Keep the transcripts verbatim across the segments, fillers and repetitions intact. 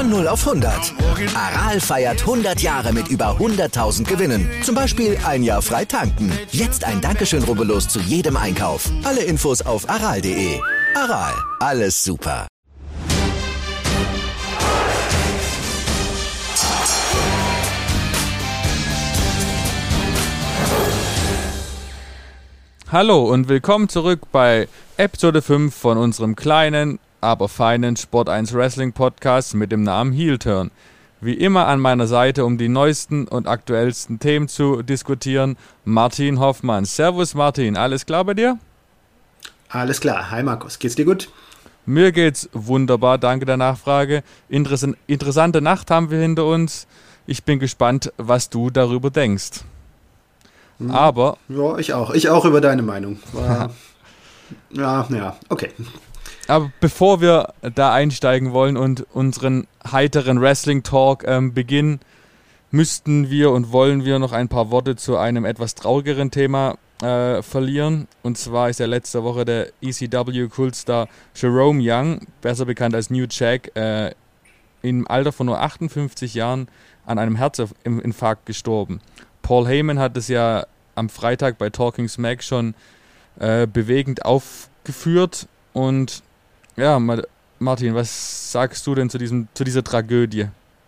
Von null auf hundert. Aral feiert hundert Jahre mit über hunderttausend Gewinnen. Zum Beispiel ein Jahr frei tanken. Jetzt ein Dankeschön, rubbellos zu jedem Einkauf. Alle Infos auf aral punkt de. Aral, alles super. Hallo und willkommen zurück bei Episode fünf von unserem kleinen, aber feinen Sport eins Wrestling Podcast mit dem Namen Heel Turn. Wie immer an meiner Seite, um die neuesten und aktuellsten Themen zu diskutieren, Martin Hoffmann. Servus Martin, alles klar bei dir? Alles klar, hi Markus, geht's dir gut? Mir geht's wunderbar, danke der Nachfrage. Interess- interessante Nacht haben wir hinter uns. Ich bin gespannt, was du darüber denkst. Hm. Aber... Ja, ich auch. Ich auch über deine Meinung. War, ja, ja, okay. Aber bevor wir da einsteigen wollen und unseren heiteren Wrestling-Talk ähm, beginnen, müssten wir und wollen wir noch ein paar Worte zu einem etwas traurigeren Thema äh, verlieren. Und zwar ist ja letzte Woche der E C W-Kultstar Jerome Young, besser bekannt als New Jack, äh, im Alter von nur achtundfünfzig Jahren an einem Herzinfarkt gestorben. Paul Heyman hat es ja am Freitag bei Talking Smack schon äh, bewegend aufgeführt. Und ja, Martin, was sagst du denn zu, diesem, zu dieser Tragödie?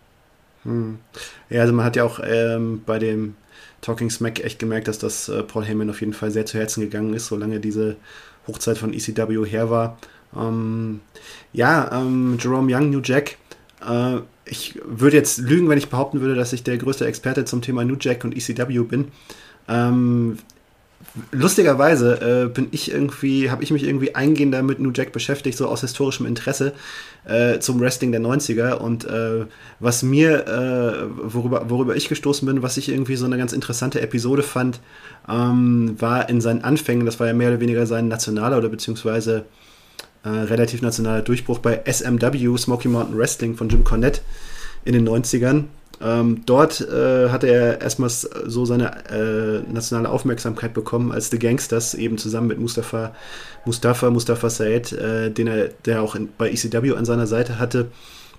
Hm. Ja, also man hat ja auch ähm, bei dem Talking Smack echt gemerkt, dass das äh, Paul Heyman auf jeden Fall sehr zu Herzen gegangen ist, solange diese Hochzeit von E C W her war. Ähm, ja, ähm, Jerome Young, New Jack. Äh, ich würde jetzt lügen, wenn ich behaupten würde, dass ich der größte Experte zum Thema New Jack und E C W bin. Ähm, lustigerweise äh, bin ich irgendwie, habe ich mich irgendwie eingehender mit New Jack beschäftigt, so aus historischem Interesse äh, zum Wrestling der neunziger. Und äh, was mir, äh, worüber, worüber ich gestoßen bin, was ich irgendwie so eine ganz interessante Episode fand, ähm, war in seinen Anfängen, das war ja mehr oder weniger sein nationaler oder beziehungsweise äh, relativ nationaler Durchbruch bei S M W, Smoky Mountain Wrestling von Jim Cornette in den neunzigern. Ähm, dort äh, hat er erstmal so seine äh, nationale Aufmerksamkeit bekommen, als The Gangsters eben zusammen mit Mustafa Mustafa, Mustafa Said, äh, den er, der auch in, bei E C W an seiner Seite hatte.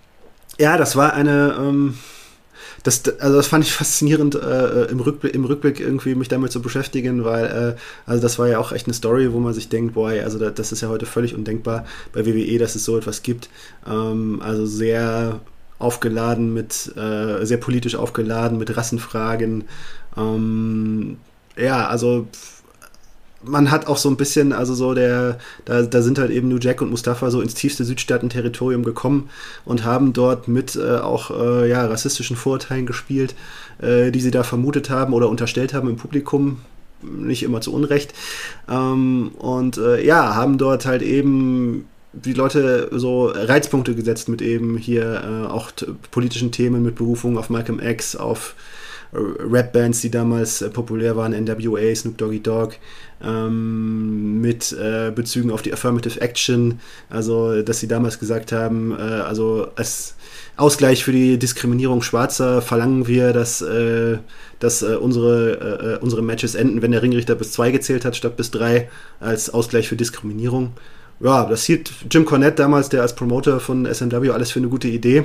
Ja, das war eine, ähm, das, also das fand ich faszinierend äh, im, Rückblick, im Rückblick irgendwie mich damit zu beschäftigen, weil äh, also das war ja auch echt eine Story, wo man sich denkt, boah, also das, das ist ja heute völlig undenkbar bei W W E, dass es so etwas gibt. Ähm, also sehr aufgeladen mit, äh, sehr politisch aufgeladen mit Rassenfragen. Ähm, ja, also man hat auch so ein bisschen, also so der, da, da sind halt eben New Jack und Mustafa so ins tiefste Südstaaten-Territorium gekommen und haben dort mit äh, auch äh, ja, rassistischen Vorurteilen gespielt, äh, die sie da vermutet haben oder unterstellt haben im Publikum. Nicht immer zu Unrecht. Ähm, und äh, ja, haben dort halt eben die Leute so Reizpunkte gesetzt mit eben hier äh, auch t- politischen Themen, mit Berufung auf Malcolm X, auf äh, Rap-Bands, die damals äh, populär waren, N W A, Snoop Doggy Dogg, ähm, mit äh, Bezügen auf die Affirmative Action, also dass sie damals gesagt haben, äh, also als Ausgleich für die Diskriminierung Schwarzer verlangen wir, dass, äh, dass äh, unsere, äh, unsere Matches enden, wenn der Ringrichter bis zwei gezählt hat, statt bis drei, als Ausgleich für Diskriminierung. Ja, das hielt Jim Cornette damals, der als Promoter von S M W, alles für eine gute Idee.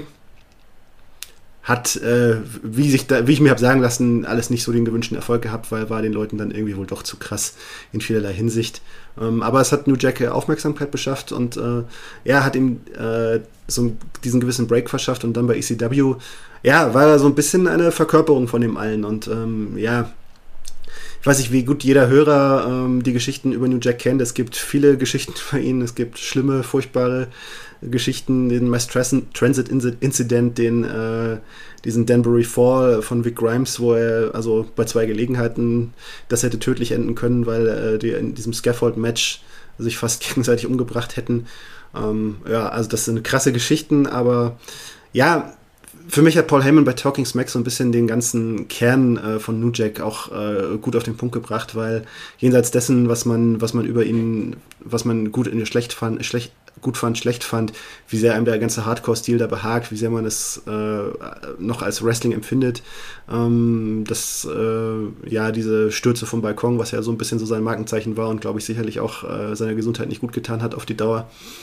Hat, äh, wie, sich da, wie ich mir habe sagen lassen, alles nicht so den gewünschten Erfolg gehabt, weil war den Leuten dann irgendwie wohl doch zu krass in vielerlei Hinsicht. Ähm, aber es hat New Jack Aufmerksamkeit beschafft und äh, ja, hat ihm äh, so diesen gewissen Break verschafft und dann bei E C W, ja, war er so ein bisschen eine Verkörperung von dem allen und ähm, ja, ich weiß nicht, wie gut jeder Hörer ähm, die Geschichten über New Jack kennt. Es gibt viele Geschichten bei ihnen. Es gibt schlimme, furchtbare Geschichten. Den Mass Transit Incident, den, äh, diesen Danbury Fall von Vic Grimes, wo er also bei zwei Gelegenheiten das hätte tödlich enden können, weil äh, die in diesem Scaffold-Match sich fast gegenseitig umgebracht hätten. Ähm, ja, also das sind krasse Geschichten, aber ja, für mich hat Paul Heyman bei Talking Smack so ein bisschen den ganzen Kern äh, von New Jack auch äh, gut auf den Punkt gebracht, weil jenseits dessen, was man, was man über ihn, was man gut in schlecht fand, schlecht, gut fand, schlecht fand, wie sehr einem der ganze Hardcore-Stil da behagt, wie sehr man es äh, noch als Wrestling empfindet, ähm, dass äh, ja diese Stürze vom Balkon, was ja so ein bisschen so sein Markenzeichen war und glaube ich sicherlich auch äh, seiner Gesundheit nicht gut getan hat auf die Dauer.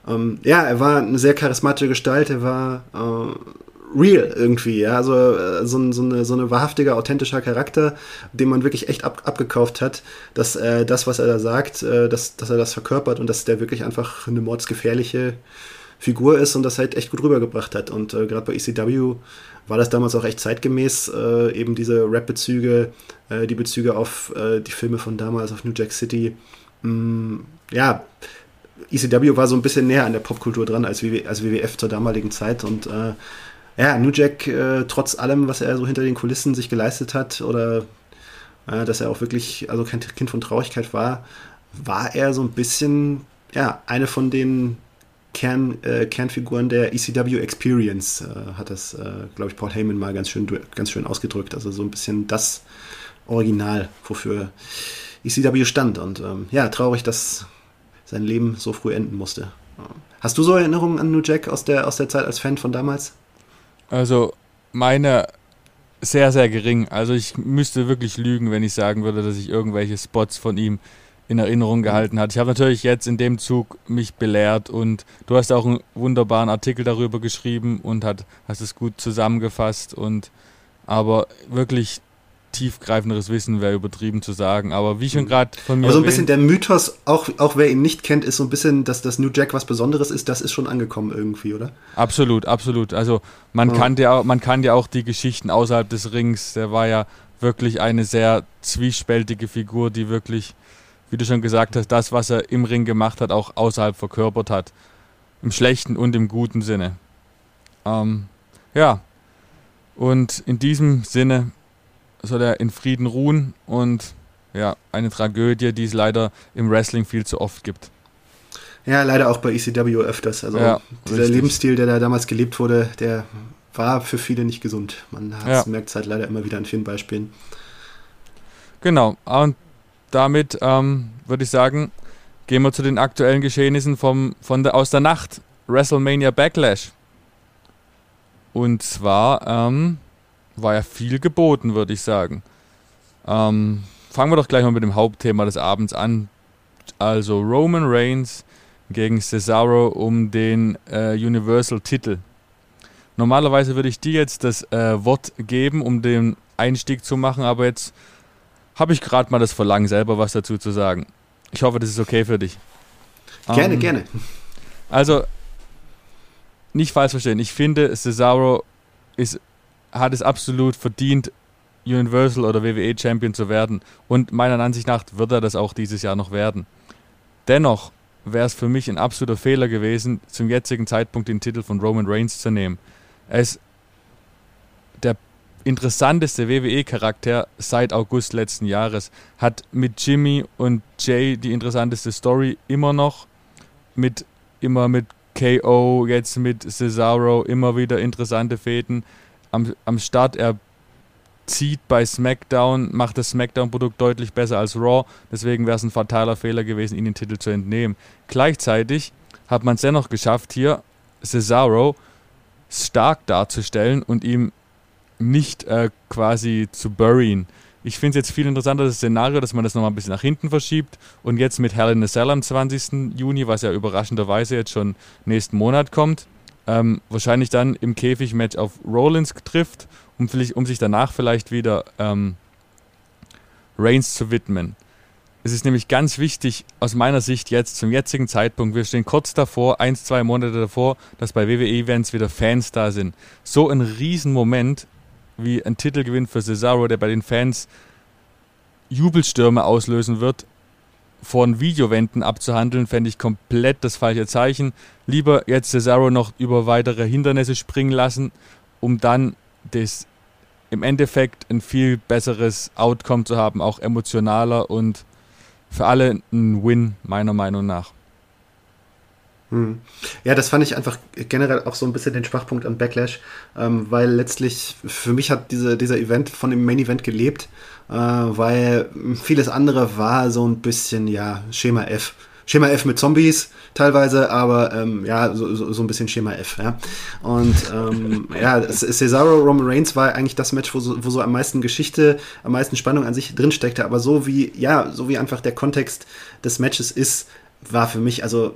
ähm, ja, er war eine sehr charismatische Gestalt, er war äh, real irgendwie, ja, also äh, so, so, eine, so eine wahrhaftiger, authentischer Charakter, den man wirklich echt ab, abgekauft hat, dass äh, das, was er da sagt, äh, dass, dass er das verkörpert und dass der wirklich einfach eine mordsgefährliche Figur ist und das halt echt gut rübergebracht hat. Und äh, gerade bei E C W war das damals auch echt zeitgemäß, äh, eben diese Rap-Bezüge, äh, die Bezüge auf äh, die Filme von damals, auf New Jack City. Mm, ja, E C W war so ein bisschen näher an der Popkultur dran als, w- als W W F zur damaligen Zeit und äh, ja, New Jack, äh, trotz allem, was er so hinter den Kulissen sich geleistet hat oder äh, dass er auch wirklich also kein Kind von Traurigkeit war, war er so ein bisschen, ja, eine von den Kern, äh, Kernfiguren der E C W Experience, äh, hat das, äh, glaube ich, Paul Heyman mal ganz schön, ganz schön ausgedrückt. Also so ein bisschen das Original, wofür E C W stand. Und ähm, ja, traurig, dass sein Leben so früh enden musste. Hast du so Erinnerungen an New Jack aus der, aus der Zeit als Fan von damals? Also meine sehr, sehr gering. Also ich müsste wirklich lügen, wenn ich sagen würde, dass ich irgendwelche Spots von ihm in Erinnerung gehalten hat. Ich habe natürlich jetzt in dem Zug mich belehrt und du hast auch einen wunderbaren Artikel darüber geschrieben und hat, hast es gut zusammengefasst und aber wirklich tiefgreifenderes Wissen wäre übertrieben zu sagen, aber wie schon gerade von mir Aber so ein erwähnt, bisschen der Mythos, auch, auch wer ihn nicht kennt, ist so ein bisschen, dass das New Jack was Besonderes ist, das ist schon angekommen irgendwie, oder? Absolut, absolut. Also man Ja. kannte ja, man kannte ja auch die Geschichten außerhalb des Rings. Der war ja wirklich eine sehr zwiespältige Figur, die wirklich, wie du schon gesagt hast, das, was er im Ring gemacht hat, auch außerhalb verkörpert hat. Im schlechten und im guten Sinne. Ähm, ja, und in diesem Sinne soll er in Frieden ruhen und ja, eine Tragödie, die es leider im Wrestling viel zu oft gibt. Ja, leider auch bei E C W öfters. Also Ja, dieser richtig. Lebensstil, der da damals gelebt wurde, der war für viele nicht gesund. Man Ja. merkt es halt leider immer wieder an vielen Beispielen. Genau, und damit ähm, würde ich sagen, gehen wir zu den aktuellen Geschehnissen vom, von der, aus der Nacht. WrestleMania Backlash. Und zwar ähm, war ja viel geboten, würde ich sagen. Ähm, fangen wir doch gleich mal mit dem Hauptthema des Abends an. Also Roman Reigns gegen Cesaro um den äh, Universal-Titel. Normalerweise würde ich dir jetzt das äh, Wort geben, um den Einstieg zu machen, aber jetzt habe ich gerade mal das Verlangen, selber was dazu zu sagen. Ich hoffe, das ist okay für dich. Gerne, Ähm, gerne. Also, nicht falsch verstehen. Ich finde, Cesaro ist, hat es absolut verdient, Universal oder W W E Champion zu werden. Und meiner Ansicht nach wird er das auch dieses Jahr noch werden. Dennoch wäre es für mich ein absoluter Fehler gewesen, zum jetzigen Zeitpunkt den Titel von Roman Reigns zu nehmen. Er ist der interessanteste W W E-Charakter seit August letzten Jahres. Hat mit Jimmy und Jay die interessanteste Story immer noch. Mit immer mit K O, jetzt mit Cesaro, immer wieder interessante Fäden am, am Start. Er zieht bei SmackDown, macht das SmackDown-Produkt deutlich besser als Raw. Deswegen wäre es ein fataler Fehler gewesen, ihn den Titel zu entnehmen. Gleichzeitig hat man es dennoch geschafft, hier Cesaro stark darzustellen und ihm nicht äh, quasi zu buryen. Ich finde es jetzt viel interessanter, das Szenario, dass man das nochmal ein bisschen nach hinten verschiebt und jetzt mit Hell in a Cell am zwanzigsten Juni, was ja überraschenderweise jetzt schon nächsten Monat kommt, ähm, wahrscheinlich dann im Käfig-Match auf Rollins trifft, um, vielleicht, um sich danach vielleicht wieder ähm, Reigns zu widmen. Es ist nämlich ganz wichtig, aus meiner Sicht jetzt, zum jetzigen Zeitpunkt, wir stehen kurz davor, eins, zwei Monate davor, dass bei W W E-Events wieder Fans da sind. So ein Riesenmoment wie ein Titelgewinn für Cesaro, der bei den Fans Jubelstürme auslösen wird, von Videowänden abzuhandeln, fände ich komplett das falsche Zeichen. Lieber jetzt Cesaro noch über weitere Hindernisse springen lassen, um dann das im Endeffekt ein viel besseres Outcome zu haben, auch emotionaler und für alle ein Win, meiner Meinung nach. Hm. Ja, das fand ich einfach generell auch so ein bisschen den Schwachpunkt an Backlash, ähm, weil letztlich für mich hat diese, dieser Event von dem Main Event gelebt, äh, weil vieles andere war so ein bisschen, ja, Schema F. Schema F mit Zombies teilweise, aber ähm, ja, so, so, so ein bisschen Schema F, ja. Und ähm, ja, Cesaro Roman Reigns war eigentlich das Match, wo so, wo so am meisten Geschichte, am meisten Spannung an sich drin steckte, aber so wie, ja, so wie einfach der Kontext des Matches ist, war für mich, also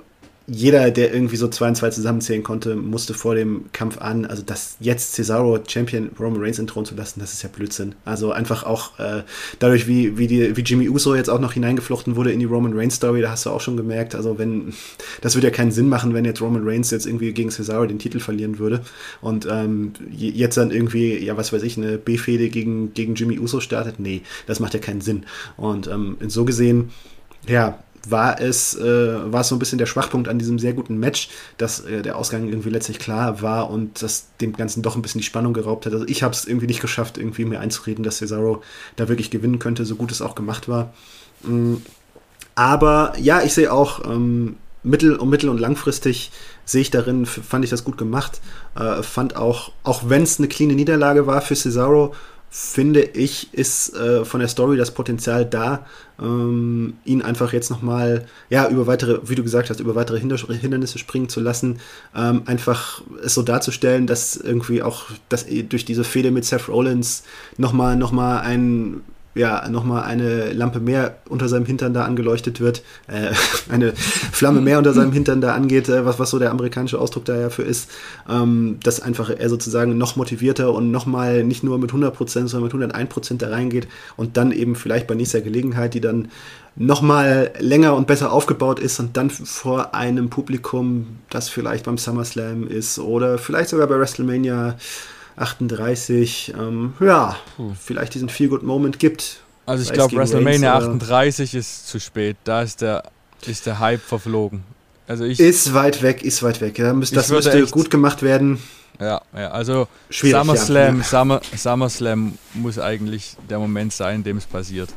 jeder, der irgendwie so zwei und zwei zusammenzählen konnte, musste vor dem Kampf an, also das jetzt Cesaro Champion Roman Reigns entthronen zu lassen, das ist ja Blödsinn. Also einfach auch äh, dadurch, wie, wie, die, wie Jimmy Uso jetzt auch noch hineingeflochten wurde in die Roman Reigns Story, da hast du auch schon gemerkt, also wenn, das würde ja keinen Sinn machen, wenn jetzt Roman Reigns jetzt irgendwie gegen Cesaro den Titel verlieren würde und ähm, jetzt dann irgendwie, ja was weiß ich, eine B-Fehde gegen, gegen Jimmy Uso startet. Nee, das macht ja keinen Sinn. Und ähm, so gesehen, ja, war es, äh, war es so ein bisschen der Schwachpunkt an diesem sehr guten Match, dass äh, der Ausgang irgendwie letztlich klar war und das dem Ganzen doch ein bisschen die Spannung geraubt hat. Also ich habe es irgendwie nicht geschafft, irgendwie mir einzureden, dass Cesaro da wirklich gewinnen könnte, so gut es auch gemacht war. Mhm. Aber ja, ich sehe auch ähm, mittel- und mittel- und langfristig sehe ich darin, f- fand ich das gut gemacht. Äh, fand auch, auch wenn es eine cleane Niederlage war für Cesaro, finde ich, ist äh, von der Story das Potenzial da, ähm, ihn einfach jetzt nochmal, ja, über weitere, wie du gesagt hast, über weitere Hinder- Hindernisse springen zu lassen, ähm, einfach es so darzustellen, dass irgendwie auch, dass durch diese Fehde mit Seth Rollins nochmal noch mal ein ja, nochmal eine Lampe mehr unter seinem Hintern da angeleuchtet wird, äh, eine Flamme mehr unter seinem Hintern da angeht, äh, was, was so der amerikanische Ausdruck da ja für ist, ähm, dass einfach er sozusagen noch motivierter und nochmal nicht nur mit hundert Prozent, sondern mit hunderteins Prozent da reingeht und dann eben vielleicht bei nächster Gelegenheit, die dann nochmal länger und besser aufgebaut ist und dann vor einem Publikum, das vielleicht beim SummerSlam ist oder vielleicht sogar bei WrestleMania achtunddreißig, ähm, ja, hm. vielleicht diesen Feel-Good-Moment gibt. Also ich glaube, WrestleMania Reigns, achtunddreißig ist zu spät. Da ist der, ist der Hype verflogen. Also ich, ist weit weg, ist weit weg. Ja, müsst, das müsste echt gut gemacht werden. Ja, ja also SummerSlam, ja. Summer, SummerSlam muss eigentlich der Moment sein, in dem es passiert.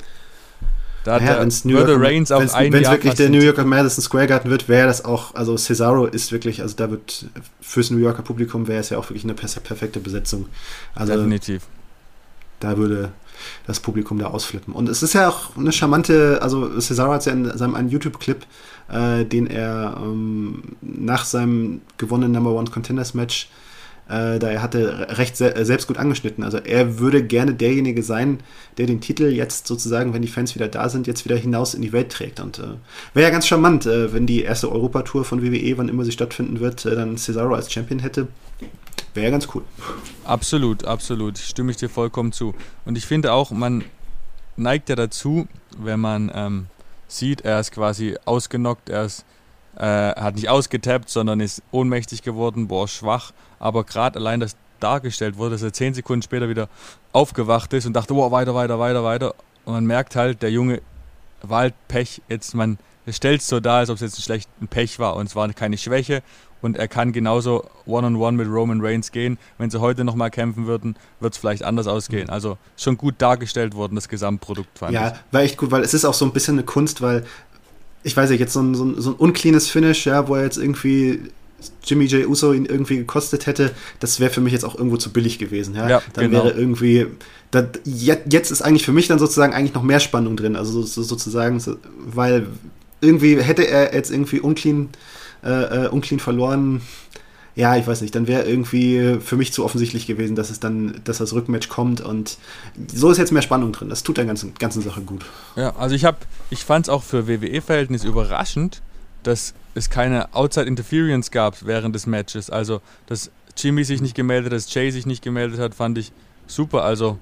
Da ja, der, würde Reigns auf ein Wenn es wirklich der New Yorker Madison Square Garden wird, wäre das auch, also Cesaro ist wirklich, also da wird fürs New Yorker Publikum wäre es ja auch wirklich eine perfekte Besetzung. Also definitiv. Da würde das Publikum da ausflippen. Und es ist ja auch eine charmante, also Cesaro hat ja in seinem einen YouTube-Clip, äh, den er ähm, nach seinem gewonnenen Number One Contenders Match Äh, da er hatte recht se- selbst gut angeschnitten. Also er würde gerne derjenige sein, der den Titel jetzt sozusagen, wenn die Fans wieder da sind, jetzt wieder hinaus in die Welt trägt. Und äh, wäre ja ganz charmant, äh, wenn die erste Europatour von W W E, wann immer sie stattfinden wird, äh, dann Cesaro als Champion hätte. Wäre ja ganz cool. Absolut, absolut. Stimme ich dir vollkommen zu. Und ich finde auch, man neigt ja dazu, wenn man ähm, sieht, er ist quasi ausgenockt, er ist Äh, hat nicht ausgetappt, sondern ist ohnmächtig geworden, boah, schwach. Aber gerade allein, dass dargestellt wurde, dass er zehn Sekunden später wieder aufgewacht ist und dachte, boah, weiter, weiter, weiter, weiter. Und man merkt halt, der Junge war halt Pech. Jetzt, man stellt es so dar, als ob es jetzt ein schlechtes Pech war und es war keine Schwäche. Und er kann genauso One-on-One mit Roman Reigns gehen. Wenn sie heute nochmal kämpfen würden, wird es vielleicht anders ausgehen. Also schon gut dargestellt worden, das Gesamtprodukt, fand ja, ich. Ja, war echt gut, weil es ist auch so ein bisschen eine Kunst, weil ich weiß nicht, jetzt so ein, so ein, so ein uncleanes Finish, ja, wo er jetzt irgendwie Jimmy J. Uso ihn irgendwie gekostet hätte, das wäre für mich jetzt auch irgendwo zu billig gewesen. Ja, ja dann genau. wäre irgendwie, das, jetzt ist eigentlich für mich dann sozusagen eigentlich noch mehr Spannung drin, also so, so, sozusagen, so, weil irgendwie hätte er jetzt irgendwie unclean, äh, unclean verloren, ja, ich weiß nicht, dann wäre irgendwie für mich zu offensichtlich gewesen, dass es dann, dass das Rückmatch kommt und so ist jetzt mehr Spannung drin. Das tut der ganzen, ganzen Sache gut. Ja, also ich habe, ich fand es auch für W W E-Verhältnis überraschend, dass es keine Outside Interference gab während des Matches. Also, dass Jimmy sich nicht gemeldet hat, dass Jay sich nicht gemeldet hat, fand ich super. Also,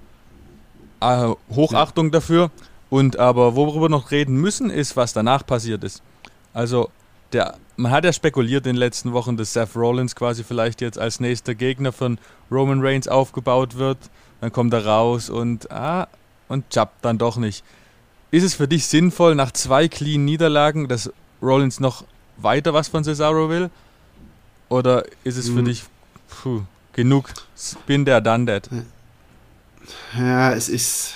äh, Hochachtung ja. dafür. Und aber worüber wir noch reden müssen, ist, was danach passiert ist. Also, der, man hat ja spekuliert in den letzten Wochen, dass Seth Rollins quasi vielleicht jetzt als nächster Gegner von Roman Reigns aufgebaut wird. Dann kommt er raus und ah, und jumpt dann doch nicht. Ist es für dich sinnvoll, nach zwei clean Niederlagen, dass Rollins noch weiter was von Cesaro will? Oder ist es für mhm. dich puh, genug? Bin der done that? Ja, es ist...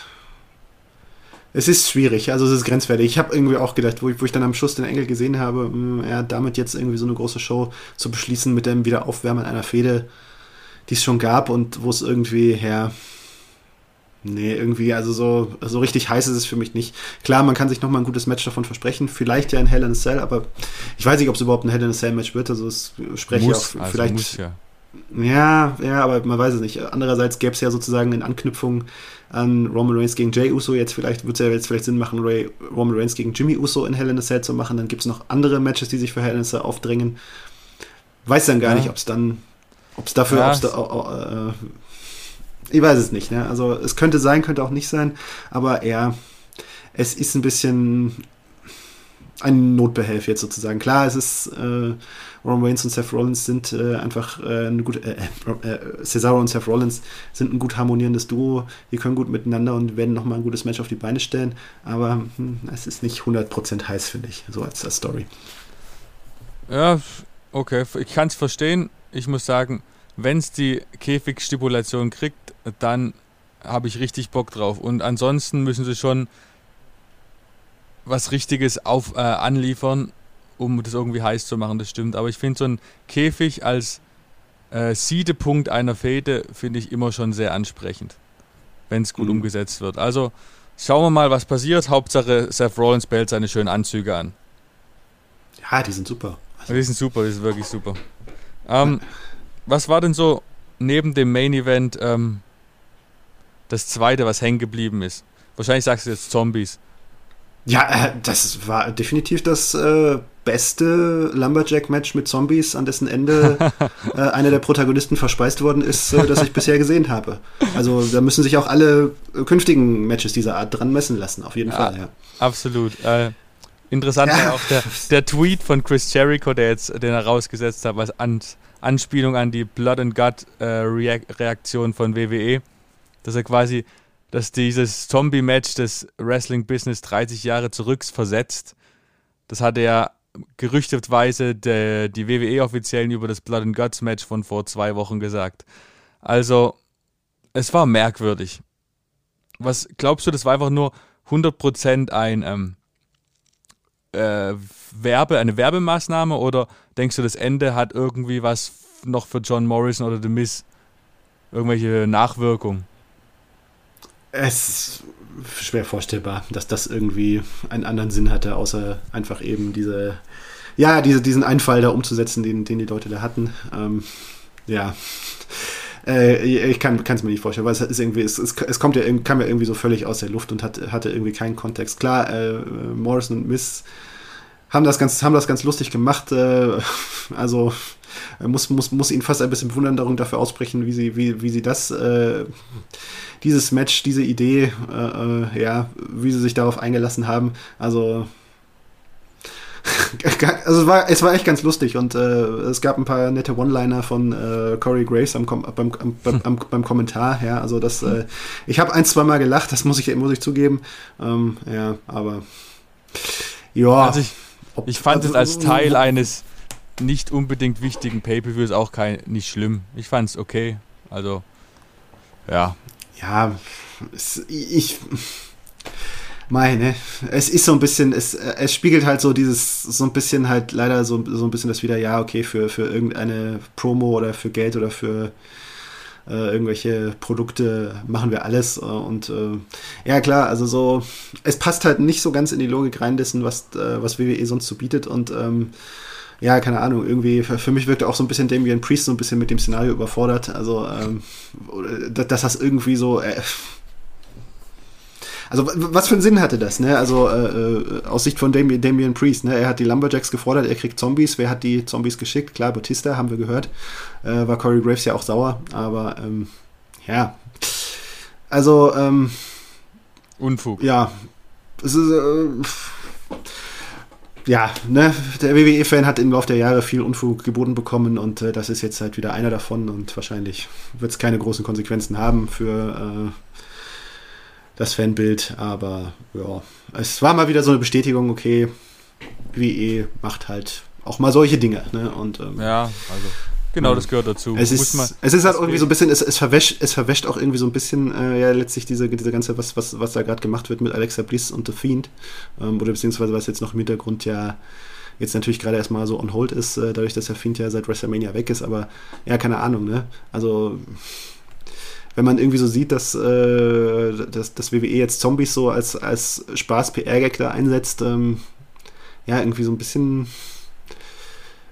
Es ist schwierig, also es ist grenzwertig. Ich habe irgendwie auch gedacht, wo ich, wo ich dann am Schluss den Engel gesehen habe, mh, ja, damit jetzt irgendwie so eine große Show zu beschließen mit dem Wiederaufwärmen einer Fehde, die es schon gab und wo es irgendwie, ja, nee, irgendwie, also so, so richtig heiß ist es für mich nicht. Klar, man kann sich nochmal ein gutes Match davon versprechen, vielleicht ja ein Hell in a Cell, aber ich weiß nicht, ob es überhaupt ein Hell in a Cell Match wird, also es spreche muss, ich auch also vielleicht... Muss, ja. Ja, ja, aber man weiß es nicht. Andererseits gäbe es ja sozusagen in Anknüpfung an Roman Reigns gegen Jey Uso. Jetzt vielleicht wird es ja jetzt vielleicht Sinn machen, Ray, Roman Reigns gegen Jimmy Uso in Hell in a Cell zu machen. Dann gibt es noch andere Matches, die sich für Hell in a Cell aufdrängen. Weiß dann gar ja. nicht, ob es dann, ob es dafür, ja, ob's da, oh, oh, äh, ich weiß es nicht. Ne? Also es könnte sein, könnte auch nicht sein. Aber ja, es ist ein bisschen ein Notbehelf jetzt sozusagen. Klar, es ist äh, Roman Reigns und Seth Rollins sind äh, einfach äh, ein gut, äh, äh, Cesaro und Seth Rollins sind ein gut harmonierendes Duo. Die können gut miteinander und werden nochmal ein gutes Match auf die Beine stellen. Aber hm, es ist nicht hundert Prozent heiß, finde ich, so als, als Story. Ja, okay, ich kann es verstehen. Ich muss sagen, wenn es die Käfigstipulation kriegt, dann habe ich richtig Bock drauf. Und ansonsten müssen sie schon was Richtiges auf, äh, anliefern, um das irgendwie heiß zu machen, das stimmt. Aber ich finde so ein Käfig als äh, Siedepunkt einer Fehde finde ich immer schon sehr ansprechend, wenn es gut mhm. umgesetzt wird. Also schauen wir mal, was passiert. Hauptsache Seth Rollins behält seine schönen Anzüge an. Ja, die sind super. Die sind super, die sind wirklich super. Ähm, was war denn so neben dem Main Event ähm, das zweite, was hängen geblieben ist? Wahrscheinlich sagst du jetzt Zombies. Ja, äh, das war definitiv das äh, beste Lumberjack-Match mit Zombies, an dessen Ende äh, einer der Protagonisten verspeist worden ist, äh, das ich bisher gesehen habe. Also da müssen sich auch alle äh, künftigen Matches dieser Art dran messen lassen, auf jeden ja, Fall. Ja. Absolut. Äh, interessant ja. war auch der, der Tweet von Chris Jericho, der jetzt, den er rausgesetzt hat, als An- Anspielung an die Blood and Gut äh, Reak- Reaktion von W W E, dass er quasi dass dieses Zombie-Match des Wrestling-Business dreißig Jahre zurückversetzt. Das hatte ja gerüchteweise de, die W W E-Offiziellen über das Blood and Guts-Match von vor zwei Wochen gesagt. Also, es war merkwürdig. Was glaubst du, das war einfach nur hundert Prozent ein ähm, äh, Werbe, eine Werbemaßnahme oder denkst du, das Ende hat irgendwie was noch für John Morrison oder The Miz? Irgendwelche Nachwirkungen? Es ist schwer vorstellbar, dass das irgendwie einen anderen Sinn hatte, außer einfach eben diese, ja, diese, diesen Einfall da umzusetzen, den, den die Leute da hatten. Ähm, ja, äh, ich kann es mir nicht vorstellen, weil es ist irgendwie, es, es, es kommt ja, kam ja irgendwie so völlig aus der Luft und hat, hatte irgendwie keinen Kontext. Klar, äh, Morrison und Miz haben das ganz, haben das ganz lustig gemacht. Äh, also muss, muss, muss ihnen fast ein bisschen Bewunderung dafür aussprechen, wie sie, wie, wie sie das äh, dieses Match, diese Idee, äh, ja, wie sie sich darauf eingelassen haben. Also, also es, war, es war echt ganz lustig und äh, es gab ein paar nette One-Liner von äh, Corey Graves am, beim, am, beim, am, beim Kommentar. Ja, also das, äh, ich habe ein, zwei Mal gelacht, das muss ich, muss ich zugeben. Ähm, ja, aber ja. Also ich, ob, ich fand also, es als Teil eines nicht unbedingt wichtigen Pay-Per-Views auch kein, nicht schlimm. Ich fand es okay. Also, ja. Ja, es, ich meine, es ist so ein bisschen, es, es spiegelt halt so dieses, so ein bisschen halt leider so, so ein bisschen das wieder, ja, okay, für, für irgendeine Promo oder für Geld oder für äh, irgendwelche Produkte machen wir alles und äh, ja klar, also so, es passt halt nicht so ganz in die Logik rein dessen, was, äh, was W W E sonst so bietet und ähm, ja, keine Ahnung, irgendwie, für, für mich wirkte auch so ein bisschen Damian Priest so ein bisschen mit dem Szenario überfordert, also, ähm, dass das irgendwie so, äh, also, was für einen Sinn hatte das, ne, also, äh, aus Sicht von Damian, Damian Priest, ne, er hat die Lumberjacks gefordert, er kriegt Zombies, wer hat die Zombies geschickt? Klar, Batista, haben wir gehört, äh, war Corey Graves ja auch sauer, aber, ähm, ja, also, ähm, Unfug. Ja, es ist, äh, ja, ne, der W W E-Fan hat im Laufe der Jahre viel Unfug geboten bekommen und äh, das ist jetzt halt wieder einer davon und wahrscheinlich wird es keine großen Konsequenzen haben für äh, das Fanbild, aber ja, es war mal wieder so eine Bestätigung, okay, W W E macht halt auch mal solche Dinge, ne, und ähm, ja, also genau, das gehört dazu. Es ist, man, es ist halt irgendwie so ein bisschen, es, es, verwäscht, es verwäscht auch irgendwie so ein bisschen, äh, ja, letztlich diese, diese ganze, was, was, was da gerade gemacht wird mit Alexa Bliss und The Fiend, ähm, oder beziehungsweise was jetzt noch im Hintergrund ja jetzt natürlich gerade erstmal so on hold ist, äh, dadurch, dass der Fiend ja seit WrestleMania weg ist, aber ja, keine Ahnung, ne, also wenn man irgendwie so sieht, dass, äh, dass, dass W W E jetzt Zombies so als, als Spaß-P R-Gag da einsetzt, ähm, ja, irgendwie so ein bisschen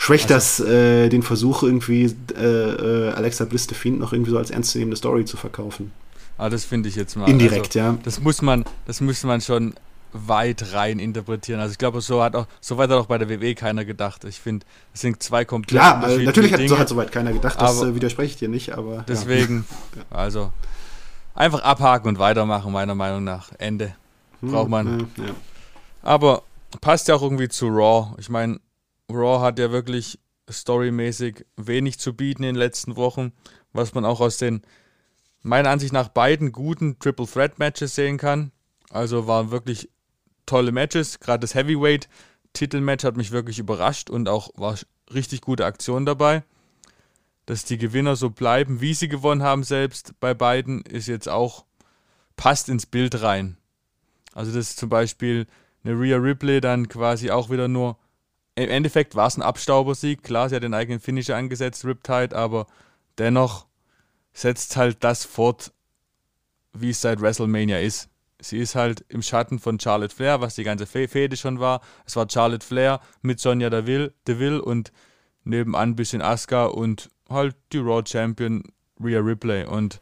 schwächt also, das äh, den Versuch, irgendwie äh, Alexa Bliss The Fiend noch irgendwie so als ernstzunehmende Story zu verkaufen. Ah, das finde ich jetzt mal. Indirekt, also, ja. Das muss man, das müsste man schon weit rein interpretieren. Also ich glaube, so hat auch, so weit hat auch bei der W W E keiner gedacht. Ich finde, das sind zwei komplett Klar, unterschiedliche natürlich hat, Dinge. So hat soweit keiner gedacht, das aber, äh, widerspreche ich dir nicht, aber deswegen, ja. also einfach abhaken und weitermachen, meiner Meinung nach. Ende. Braucht man. Hm, ja, ja. Aber passt ja auch irgendwie zu Raw. Ich meine, Raw hat ja wirklich storymäßig wenig zu bieten in den letzten Wochen, was man auch aus den, meiner Ansicht nach, beiden guten Triple Threat Matches sehen kann. Also waren wirklich tolle Matches. Gerade das Heavyweight-Titelmatch hat mich wirklich überrascht und auch war richtig gute Aktion dabei. Dass die Gewinner so bleiben, wie sie gewonnen haben selbst bei beiden, ist jetzt auch, passt ins Bild rein. Also das ist zum Beispiel eine Rhea Ripley dann quasi auch wieder nur, im Endeffekt war es ein Abstaubersieg, klar, sie hat den eigenen Finisher angesetzt, Riptide, aber dennoch setzt halt das fort, wie es seit WrestleMania ist. Sie ist halt im Schatten von Charlotte Flair, was die ganze Fehde schon war. Es war Charlotte Flair mit Sonya Deville, Deville und nebenan ein bisschen Asuka und halt die Raw Champion Rhea Ripley. Und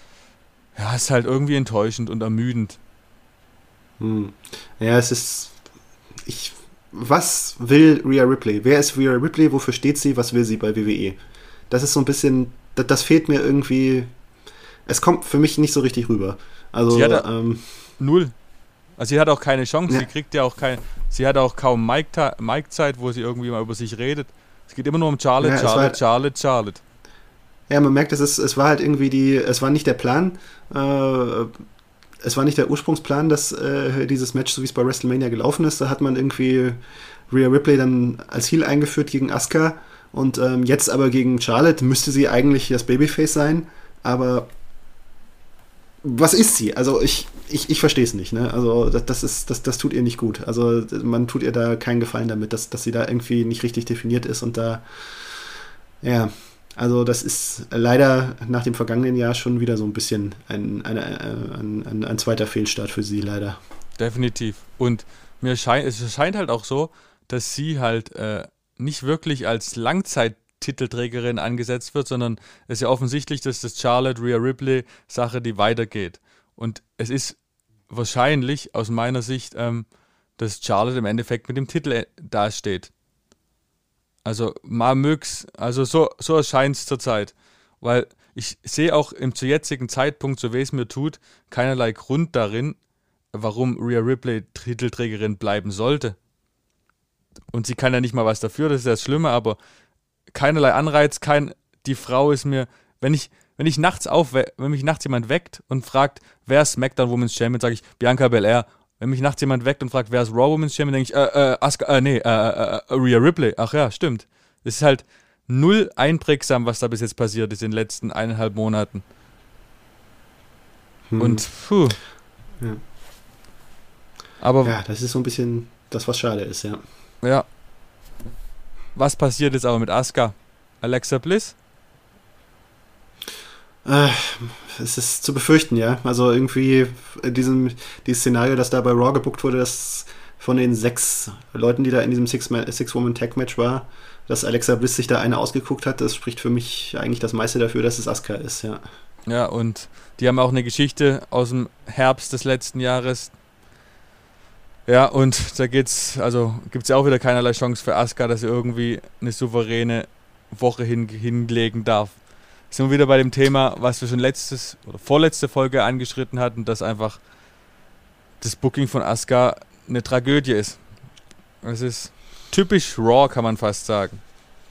ja, es ist halt irgendwie enttäuschend und ermüdend. Hm. Ja, es ist... Ich... Was will Rhea Ripley? Wer ist Rhea Ripley? Wofür steht sie? Was will sie bei W W E? Das ist so ein bisschen, das, das fehlt mir irgendwie, es kommt für mich nicht so richtig rüber. Also, sie hat ähm, null. Also sie hat auch keine Chance, ja. sie kriegt ja auch kein, sie hat auch kaum Mic-Zeit, Mic wo sie irgendwie mal über sich redet. Es geht immer nur um Charlotte, ja, Charlotte, war, Charlotte, Charlotte. Ja, man merkt, es, ist, es war halt irgendwie die, es war nicht der Plan, äh, es war nicht der Ursprungsplan, dass äh, dieses Match, so wie es bei WrestleMania gelaufen ist, da hat man irgendwie Rhea Ripley dann als Heel eingeführt gegen Asuka und ähm, jetzt aber gegen Charlotte müsste sie eigentlich das Babyface sein, aber was ist sie? Also ich, ich, ich verstehe es nicht, ne? Also das, das ist, das, das tut ihr nicht gut. Also man tut ihr da keinen Gefallen damit, dass, dass sie da irgendwie nicht richtig definiert ist und da, ja, also das ist leider nach dem vergangenen Jahr schon wieder so ein bisschen ein, eine, ein, ein, ein zweiter Fehlstart für sie, leider. Definitiv. Und mir scheint, es scheint halt auch so, dass sie halt äh, nicht wirklich als Langzeit-Titelträgerin angesetzt wird, sondern es ist ja offensichtlich, dass das Charlotte Rhea Ripley Sache, die weitergeht. Und es ist wahrscheinlich aus meiner Sicht, ähm, dass Charlotte im Endeffekt mit dem Titel äh, dasteht. Also mal mög's, also so, so erscheint es zurzeit. Weil ich sehe auch im zu jetzigen Zeitpunkt, so wie es mir tut, keinerlei Grund darin, warum Rhea Ripley Titelträgerin bleiben sollte. Und sie kann ja nicht mal was dafür, das ist das Schlimme, aber keinerlei Anreiz, kein, die Frau ist mir, wenn ich, wenn ich nachts auf, wenn mich nachts jemand weckt und fragt, wer ist SmackDown Women's Champion, sage ich Bianca Belair. Wenn mich nachts jemand weckt und fragt, wer ist Raw Women's Champion, denke ich, äh, äh, Asuka, äh, nee, äh, äh, Rhea Ripley. Ach ja, stimmt. Es ist halt null einprägsam, was da bis jetzt passiert ist in den letzten eineinhalb Monaten. Hm. Und, puh. Ja. Aber, ja, das ist so ein bisschen das, was schade ist, ja. Ja. Was passiert jetzt aber mit Asuka? Alexa Bliss? Äh, es ist zu befürchten, ja. Also irgendwie diesem, dieses Szenario, das da bei Raw gebuckt wurde, dass von den sechs Leuten, die da in diesem Six-Woman-Tag-Match war, dass Alexa Bliss sich da eine ausgeguckt hat, das spricht für mich eigentlich das meiste dafür, dass es Asuka ist, ja. Ja, und die haben auch eine Geschichte aus dem Herbst des letzten Jahres. Ja, und da geht's, also gibt's ja auch wieder keinerlei Chance für Asuka, dass sie irgendwie eine souveräne Woche hin, hinlegen darf. Sind wir wieder bei dem Thema, was wir schon letztes oder vorletzte Folge angeschritten hatten, dass einfach das Booking von Asuka eine Tragödie ist. Es ist typisch Raw, kann man fast sagen.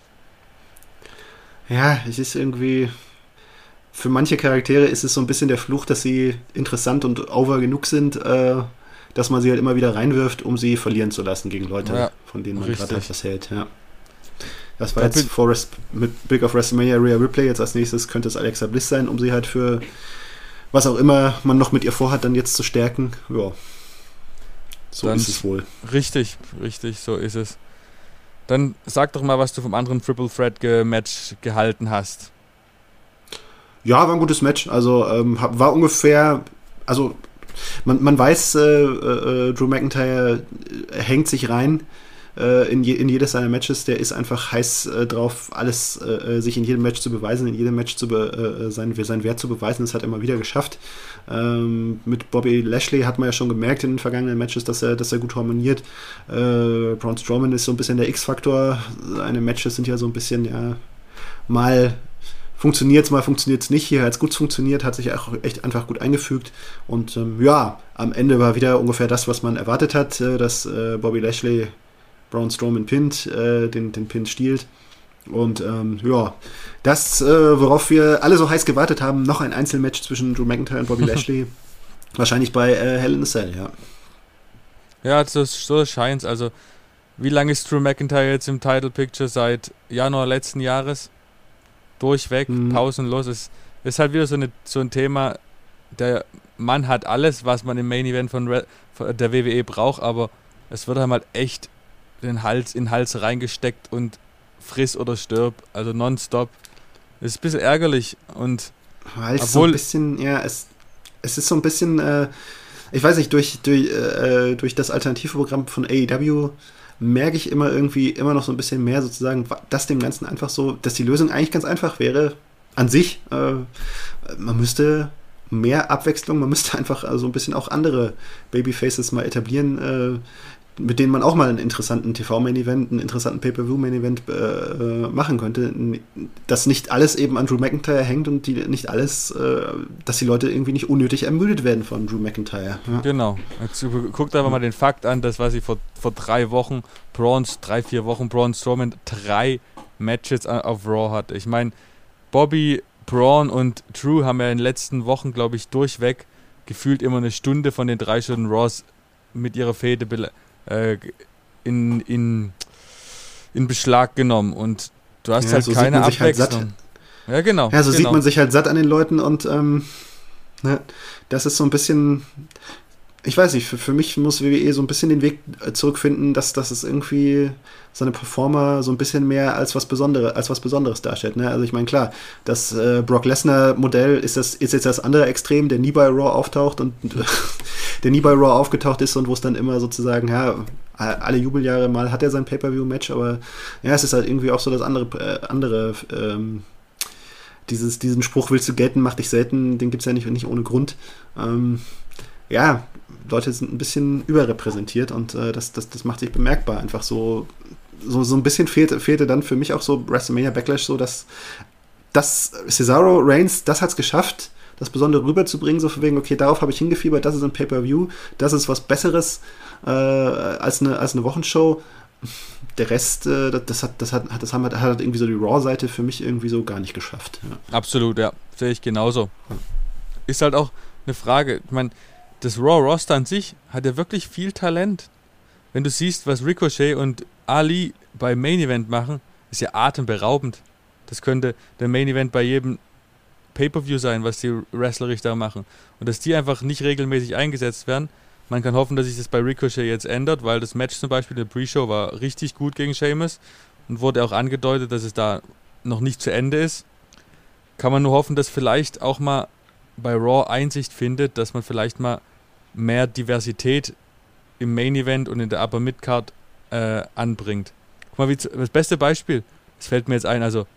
Ja, es ist irgendwie, für manche Charaktere ist es so ein bisschen der Fluch, dass sie interessant und over genug sind, äh, dass man sie halt immer wieder reinwirft, um sie verlieren zu lassen gegen Leute, ja, von denen man gerade etwas hält, ja. Das war jetzt vor Rest, mit Blick auf WrestleMania Rhea Ripley. Jetzt als nächstes könnte es Alexa Bliss sein, um sie halt für was auch immer man noch mit ihr vorhat, dann jetzt zu stärken. Ja, so dann ist es wohl. Richtig, richtig, so ist es. Dann sag doch mal, was du vom anderen Triple Threat Match gehalten hast. Ja, war ein gutes Match. Also ähm, war ungefähr, also man, man weiß, äh, äh, Drew McIntyre hängt sich rein äh, in, je, in jedes seiner Matches. Der ist einfach heiß äh, drauf, alles äh, sich in jedem Match zu beweisen, in jedem Match zu be, äh, seinen, seinen Wert zu beweisen. Das hat er immer wieder geschafft. Ähm, mit Bobby Lashley hat man ja schon gemerkt in den vergangenen Matches, dass er, dass er gut harmoniert. Äh, Braun Strowman ist so ein bisschen der X-Faktor. Seine Matches sind ja so ein bisschen, ja, mal funktioniert's, mal funktioniert's nicht. Hier hat es gut funktioniert, hat sich auch echt einfach gut eingefügt. Und ähm, ja, am Ende war wieder ungefähr das, was man erwartet hat, äh, dass äh, Bobby Lashley Braun Strowman pinnt, äh, den, den Pin stiehlt. Und ähm, ja, das, äh, worauf wir alle so heiß gewartet haben, noch ein Einzelmatch zwischen Drew McIntyre und Bobby Lashley. Wahrscheinlich bei äh, Hell in a Cell, ja. Ja, so, so scheint's. Also, wie lange ist Drew McIntyre jetzt im Title Picture? Seit Januar letzten Jahres? Durchweg, mhm. pausenlos. Es ist halt wieder so, eine, so ein Thema, der Mann hat alles, was man im Main Event von, Re- von der W W E braucht, aber es wird halt echt den Hals in den Hals reingesteckt und friss oder stirb, also nonstop. Das ist ein bisschen ärgerlich und weil es so ein bisschen, ja, es, es ist so ein bisschen, äh, ich weiß nicht, durch, durch, äh, durch das Alternativprogramm von A E W merke ich immer irgendwie immer noch so ein bisschen mehr sozusagen, dass dem Ganzen einfach so, dass die Lösung eigentlich ganz einfach wäre, an sich. Äh, man müsste mehr Abwechslung, man müsste einfach so also ein bisschen auch andere Babyfaces mal etablieren, äh, mit denen man auch mal einen interessanten T V-Main-Event, einen interessanten Pay-Per-View-Main-Event äh, machen könnte. Dass nicht alles eben an Drew McIntyre hängt und die nicht alles, äh, dass die Leute irgendwie nicht unnötig ermüdet werden von Drew McIntyre. Ja. Genau. Jetzt guckt einfach mal den Fakt an, dass was ich vor, vor drei Wochen, Braun, drei, vier Wochen Braun Strowman drei Matches auf Raw hatte. Ich meine, Bobby, Braun und Drew haben ja in den letzten Wochen, glaube ich, durchweg gefühlt immer eine Stunde von den drei Stunden Raws mit ihrer Fehde be- äh, in, in, in Beschlag genommen. Und du hast ja, halt so keine Abwechslung. Halt ja, genau. Ja, so genau. Sieht man sich halt satt an den Leuten und ähm, ne, das ist so ein bisschen, ich weiß nicht, für, für mich muss W W E so ein bisschen den Weg zurückfinden, dass, dass es irgendwie seine Performer so ein bisschen mehr als was Besonderes, als was Besonderes darstellt. Ne? Also ich meine, klar, das äh, Brock Lesnar-Modell ist, das, ist jetzt das andere Extrem, der nie bei Raw auftaucht und der nie bei Raw aufgetaucht ist und wo es dann immer sozusagen, ja, alle Jubeljahre mal hat er sein Pay-Per-View-Match, aber ja, es ist halt irgendwie auch so das andere, äh, andere ähm, dieses, diesen Spruch, willst du gelten, mach dich selten, den gibt es ja nicht, nicht ohne Grund. Ähm, ja, Leute sind ein bisschen überrepräsentiert und äh, das, das, das macht sich bemerkbar. Einfach so, so, so ein bisschen fehlte, fehlte dann für mich auch so WrestleMania Backlash, so dass, dass Cesaro, Reigns, das hat's geschafft, das Besondere rüberzubringen, so von wegen, okay, darauf habe ich hingefiebert, das ist ein Pay-Per-View, das ist was Besseres äh, als, eine, als eine Wochenshow. Der Rest, äh, das, hat, das, hat, das haben, hat halt irgendwie so die Raw-Seite für mich irgendwie so gar nicht geschafft. Ja. Absolut, ja, sehe ich genauso. Ist halt auch eine Frage, ich meine, das Raw-Roster an sich hat ja wirklich viel Talent. Wenn du siehst, was Ricochet und Ali bei Main Event machen, ist ja atemberaubend. Das könnte der Main Event bei jedem Pay-Per-View sein, was die wrestlerisch da machen. Und dass die einfach nicht regelmäßig eingesetzt werden. Man kann hoffen, dass sich das bei Ricochet jetzt ändert, weil das Match zum Beispiel in der Pre-Show war richtig gut gegen Sheamus und wurde auch angedeutet, dass es da noch nicht zu Ende ist. Kann man nur hoffen, dass vielleicht auch mal bei Raw Einsicht findet, dass man vielleicht mal mehr Diversität im Main Event und in der Upper Midcard äh, anbringt. Guck mal, wie z- das beste Beispiel, das fällt mir jetzt ein, also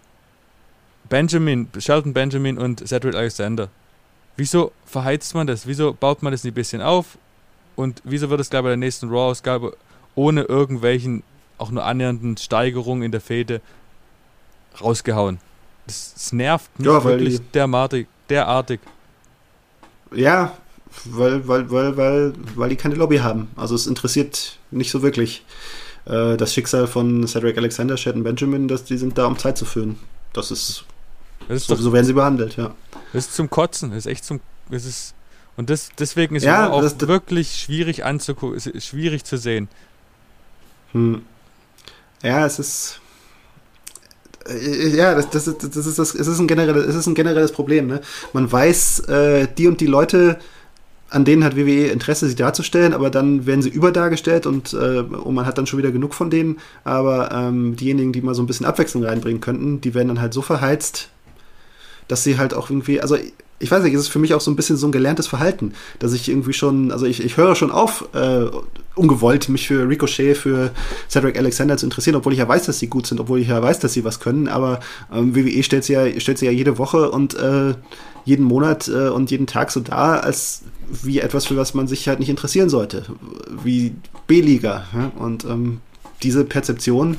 Benjamin, Shelton Benjamin und Cedric Alexander. Wieso verheizt man das? Wieso baut man das nicht ein bisschen auf? Und wieso wird es gleich bei der nächsten Raw-Ausgabe ohne irgendwelchen, auch nur annähernden Steigerungen in der Fehde rausgehauen? Das, das nervt mich ja, wirklich die, derartig, derartig. Ja, weil, weil, weil, weil, weil die keine Lobby haben. Also es interessiert nicht so wirklich äh, das Schicksal von Cedric Alexander, Shelton Benjamin, dass die sind da, um Zeit zu füllen. Das ist, das ist so, doch, so werden sie behandelt, ja. Das ist zum Kotzen, das ist echt zum, das ist, und das, deswegen ist ja, es auch das, das, wirklich schwierig anzugucken, schwierig zu sehen. Hm. Ja, es ist Ja, das, das, ist, das, ist, das, es ist ein generelles, es ist ein generelles Problem. Ne? Man weiß, äh, die und die Leute, an denen hat W W E Interesse, sie darzustellen, aber dann werden sie überdargestellt und, äh, und man hat dann schon wieder genug von denen. Aber ähm, diejenigen, die mal so ein bisschen Abwechslung reinbringen könnten, die werden dann halt so verheizt, dass sie halt auch irgendwie, also ich weiß nicht, es ist für mich auch so ein bisschen so ein gelerntes Verhalten, dass ich irgendwie schon, also ich, ich höre schon auf, äh, ungewollt mich für Ricochet, für Cedric Alexander zu interessieren, obwohl ich ja weiß, dass sie gut sind, obwohl ich ja weiß, dass sie was können, aber ähm, W W E stellt sie ja, stellt sie ja jede Woche und äh, jeden Monat äh, und jeden Tag so dar, als wie etwas, für was man sich halt nicht interessieren sollte, wie B-Liga. Ja? Und ähm, diese Perzeption,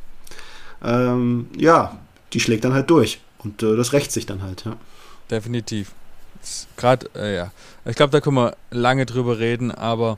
ähm, ja, die schlägt dann halt durch und äh, das rächt sich dann halt, ja. Definitiv. Gerade, äh, ja. Ich glaube, da können wir lange drüber reden, aber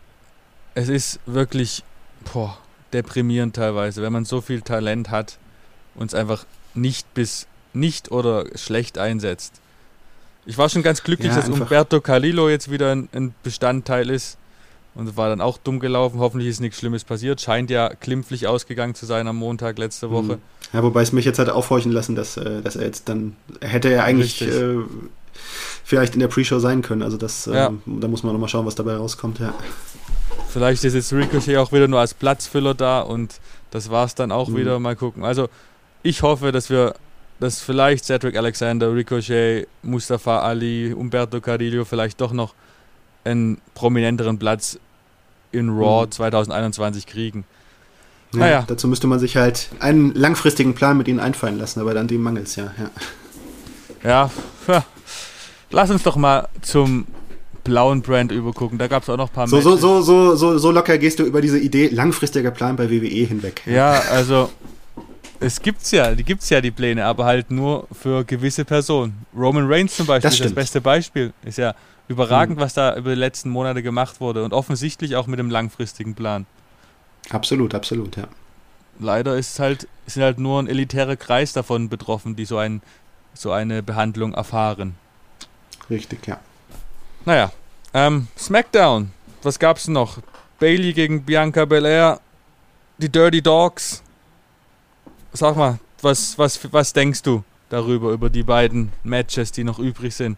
es ist wirklich boah, deprimierend teilweise, wenn man so viel Talent hat und es einfach nicht bis nicht oder schlecht einsetzt. Ich war schon ganz glücklich, ja, dass Umberto Carrillo jetzt wieder ein, ein Bestandteil ist und war dann auch dumm gelaufen. Hoffentlich ist nichts Schlimmes passiert. Scheint ja glimpflich ausgegangen zu sein am Montag letzte Woche. Ja, wobei es mich jetzt hat aufhorchen lassen, dass, dass er jetzt dann, hätte er eigentlich äh, vielleicht in der Pre-Show sein können. Also das, ja. äh, da muss man nochmal schauen, was dabei rauskommt. Ja. Vielleicht ist jetzt Ricochet auch wieder nur als Platzfüller da und das war's dann auch mhm. wieder. Mal gucken. Also ich hoffe, dass wir, dass vielleicht Cedric Alexander, Ricochet, Mustafa Ali, Umberto Carrillo vielleicht doch noch einen prominenteren Platz in Raw mhm. zwanzig einundzwanzig kriegen. Ja, naja. Dazu müsste man sich halt einen langfristigen Plan mit ihnen einfallen lassen, aber an dem mangelt es ja. Ja. ja. Ja, lass uns doch mal zum blauen Brand übergucken. Da gab es auch noch ein paar so, so, so, so, so, so locker gehst du über diese Idee langfristiger Plan bei W W E hinweg. Ja, also es gibt's ja, die gibt's ja die Pläne, aber halt nur für gewisse Personen. Roman Reigns zum Beispiel das ist das beste Beispiel. Ist ja überragend, mhm. was da über die letzten Monate gemacht wurde und offensichtlich auch mit dem langfristigen Plan. Absolut, absolut, ja. Leider ist halt, sind halt nur ein elitärer Kreis davon betroffen, die so, ein, so eine Behandlung erfahren. Richtig, ja. Naja, ähm, SmackDown, was gab's noch? Bayley gegen Bianca Belair, die Dirty Dogs. Sag mal, was, was, was denkst du darüber, über die beiden Matches, die noch übrig sind?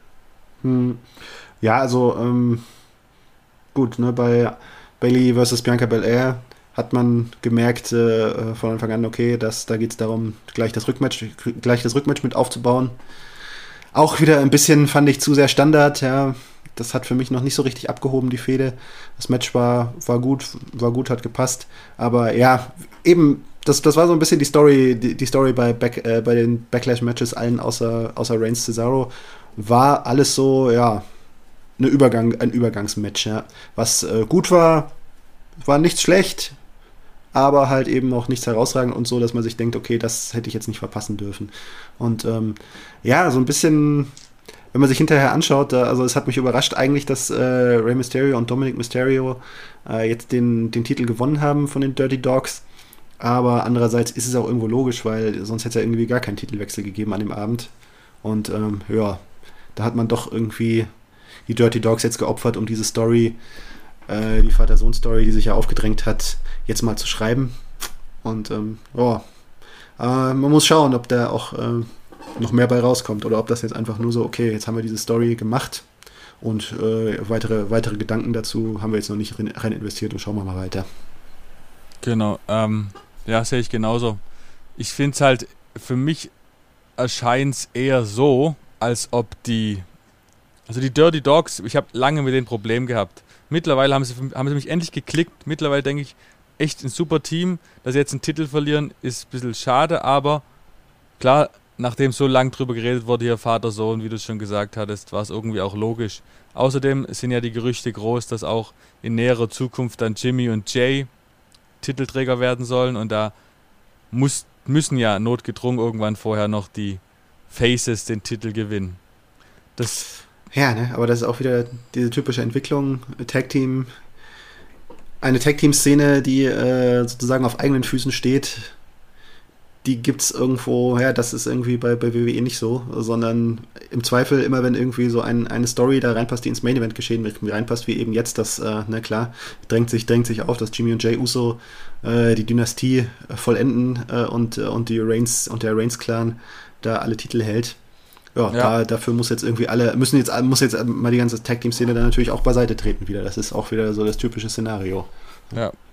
Hm. Ja, also, ähm, gut, ne, bei Bayley versus Bianca Belair hat man gemerkt äh, von Anfang an, okay, dass, da geht es darum, gleich das Rückmatch, gleich das Rückmatch mit aufzubauen. Auch wieder ein bisschen, fand ich, zu sehr Standard, ja. Das hat für mich noch nicht so richtig abgehoben, die Fehde. Das Match war, war gut, war gut, hat gepasst. Aber ja, eben, das, das war so ein bisschen die Story, die, die Story bei, Back, äh, bei den Backlash-Matches, allen außer, außer Reigns Cesaro. War alles so, ja, eine Übergang, ein Übergangsmatch, ja. Was äh, gut war, war nichts schlecht, aber halt eben auch nichts herausragend und so, dass man sich denkt, okay, das hätte ich jetzt nicht verpassen dürfen. Und ähm, ja, so ein bisschen, wenn man sich hinterher anschaut, da, also es hat mich überrascht eigentlich, dass äh, Rey Mysterio und Dominic Mysterio äh, jetzt den, den Titel gewonnen haben von den Dirty Dogs. Aber andererseits ist es auch irgendwo logisch, weil sonst hätte es ja irgendwie gar keinen Titelwechsel gegeben an dem Abend. Und ähm, ja, da hat man doch irgendwie die Dirty Dogs jetzt geopfert, um diese Story, äh, die Vater-Sohn-Story, die sich ja aufgedrängt hat, jetzt mal zu schreiben. Und ähm, ja, äh, man muss schauen, ob da auch äh, noch mehr bei rauskommt oder ob das jetzt einfach nur so, okay, jetzt haben wir diese Story gemacht und äh, weitere, weitere Gedanken dazu haben wir jetzt noch nicht rein, rein investiert und schauen wir mal weiter. Genau, ähm, ja, sehe ich genauso. Ich finde es halt, für mich erscheint es eher so, als ob die, also die Dirty Dogs, ich habe lange mit denen Problem gehabt. Mittlerweile haben sie, haben sie mich endlich geklickt. Mittlerweile denke ich, echt ein super Team. Dass sie jetzt einen Titel verlieren, ist ein bisschen schade, aber klar, nachdem so lang drüber geredet wurde, hier Vater, Sohn, wie du es schon gesagt hattest, war es irgendwie auch logisch. Außerdem sind ja die Gerüchte groß, dass auch in näherer Zukunft dann Jimmy und Jay Titelträger werden sollen und da muss, müssen ja notgedrungen irgendwann vorher noch die Faces den Titel gewinnen. Das ja, ne, aber das ist auch wieder diese typische Entwicklung, Tag-Team, eine Tag-Team-Szene, die äh, sozusagen auf eigenen Füßen steht, die gibt's irgendwo, ja, das ist irgendwie bei, bei W W E nicht so, sondern im Zweifel immer, wenn irgendwie so ein, eine Story da reinpasst, die ins Main-Event-Geschehen reinpasst, wie eben jetzt, das, äh, na klar, drängt sich, drängt sich auf, dass Jimmy und Jay Uso äh, die Dynastie äh, vollenden äh, und, äh, und, die Reigns, und der Reigns-Clan da alle Titel hält. Ja, ja. Da, dafür muss jetzt irgendwie alle, müssen jetzt, muss jetzt mal die ganze Tag-Team-Szene dann natürlich auch beiseite treten wieder. Das ist auch wieder so das typische Szenario. Ja.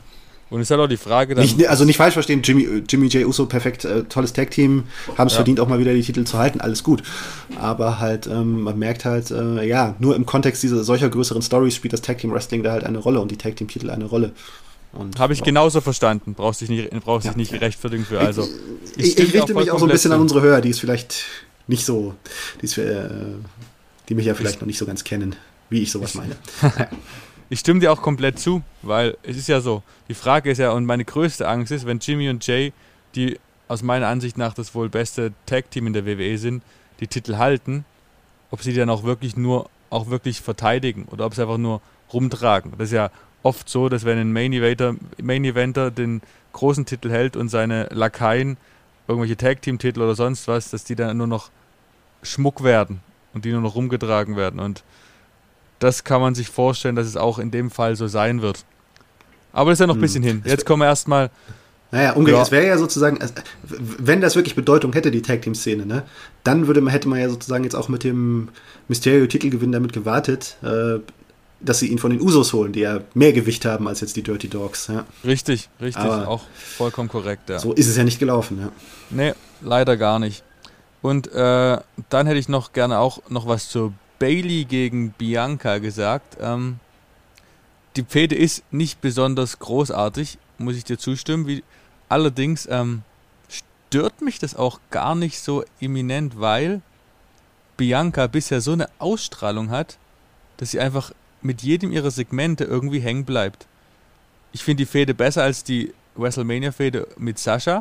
Und es ist halt auch die Frage dann... Nicht, also nicht falsch verstehen, Jimmy, Jimmy J. Uso, perfekt, äh, tolles Tag-Team, haben es ja. verdient, auch mal wieder die Titel zu halten, alles gut. Aber halt, ähm, man merkt halt, äh, ja, nur im Kontext dieser solcher größeren Stories spielt das Tag-Team-Wrestling da halt eine Rolle und die Tag-Team-Titel eine Rolle. Habe ich ja. genauso verstanden, brauchst dich nicht, brauchst ja. dich nicht rechtfertigen für. Also, ich, ich, ich richte mich auch so ein bisschen an unsere Hörer, die es vielleicht nicht so, die, es, äh, die mich ja vielleicht ich, noch nicht so ganz kennen, wie ich sowas meine. Ja. Ich stimme dir auch komplett zu, weil es ist ja so, die Frage ist ja, und meine größte Angst ist, wenn Jimmy und Jay, die aus meiner Ansicht nach das wohl beste Tag-Team in der W W E sind, die Titel halten, ob sie die dann auch wirklich nur, auch wirklich verteidigen oder ob sie einfach nur rumtragen. Das ist ja oft so, dass wenn ein Main Eventer, Main Eventer den großen Titel hält und seine Lakaien irgendwelche Tag-Team-Titel oder sonst was, dass die dann nur noch Schmuck werden und die nur noch rumgetragen werden. Und das kann man sich vorstellen, dass es auch in dem Fall so sein wird. Aber das ist ja noch ein bisschen hm. hin. Jetzt kommen wir erstmal... Naja, umgekehrt, ja. es wäre ja sozusagen, wenn das wirklich Bedeutung hätte, die Tag-Team-Szene, ne, dann würde man, hätte man ja sozusagen jetzt auch mit dem Mysterio-Titelgewinn damit gewartet, äh, dass sie ihn von den Usos holen, die ja mehr Gewicht haben als jetzt die Dirty Dogs. Ja. Richtig, richtig, aber auch vollkommen korrekt. Ja. So ist es ja nicht gelaufen. Ja. Nee, leider gar nicht. Und äh, dann hätte ich noch gerne auch noch was zur Bayley gegen Bianca gesagt. Ähm, die Fehde ist nicht besonders großartig, muss ich dir zustimmen. Wie, allerdings ähm, stört mich das auch gar nicht so eminent, weil Bianca bisher so eine Ausstrahlung hat, dass sie einfach mit jedem ihrer Segmente irgendwie hängen bleibt. Ich finde die Fehde besser als die WrestleMania-Fehde mit Sasha,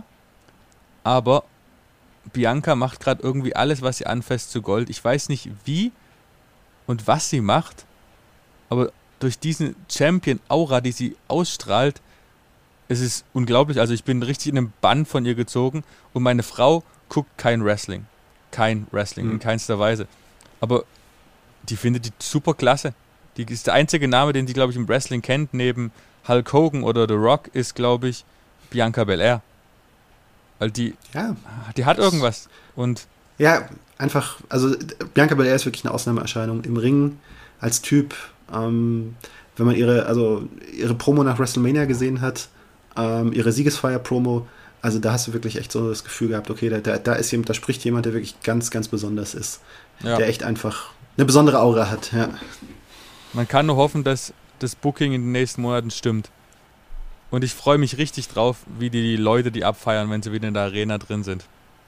aber Bianca macht gerade irgendwie alles, was sie anfasst, zu Gold. Ich weiß nicht wie und was sie macht, aber durch diesen Champion-Aura, die sie ausstrahlt, es ist unglaublich. Also ich bin richtig in einem Bann von ihr gezogen und meine Frau guckt kein Wrestling. Kein Wrestling, mhm. in keinster Weise. Aber die findet die super klasse. Die ist der einzige Name, den die, glaube ich, im Wrestling kennt, neben Hulk Hogan oder The Rock, ist, glaube ich, Bianca Belair. Weil die, ja, die hat irgendwas. Und ja, einfach, also Bianca Belair ist wirklich eine Ausnahmeerscheinung im Ring als Typ. Ähm, wenn man ihre, also ihre Promo nach WrestleMania gesehen hat, ähm, ihre Siegesfeier-Promo, also da hast du wirklich echt so das Gefühl gehabt, okay, da, da, da ist jemand, da spricht jemand, der wirklich ganz, ganz besonders ist. Ja. Der echt einfach eine besondere Aura hat, ja. Man kann nur hoffen, dass das Booking in den nächsten Monaten stimmt. Und ich freue mich richtig drauf, wie die, die Leute die abfeiern, wenn sie wieder in der Arena drin sind.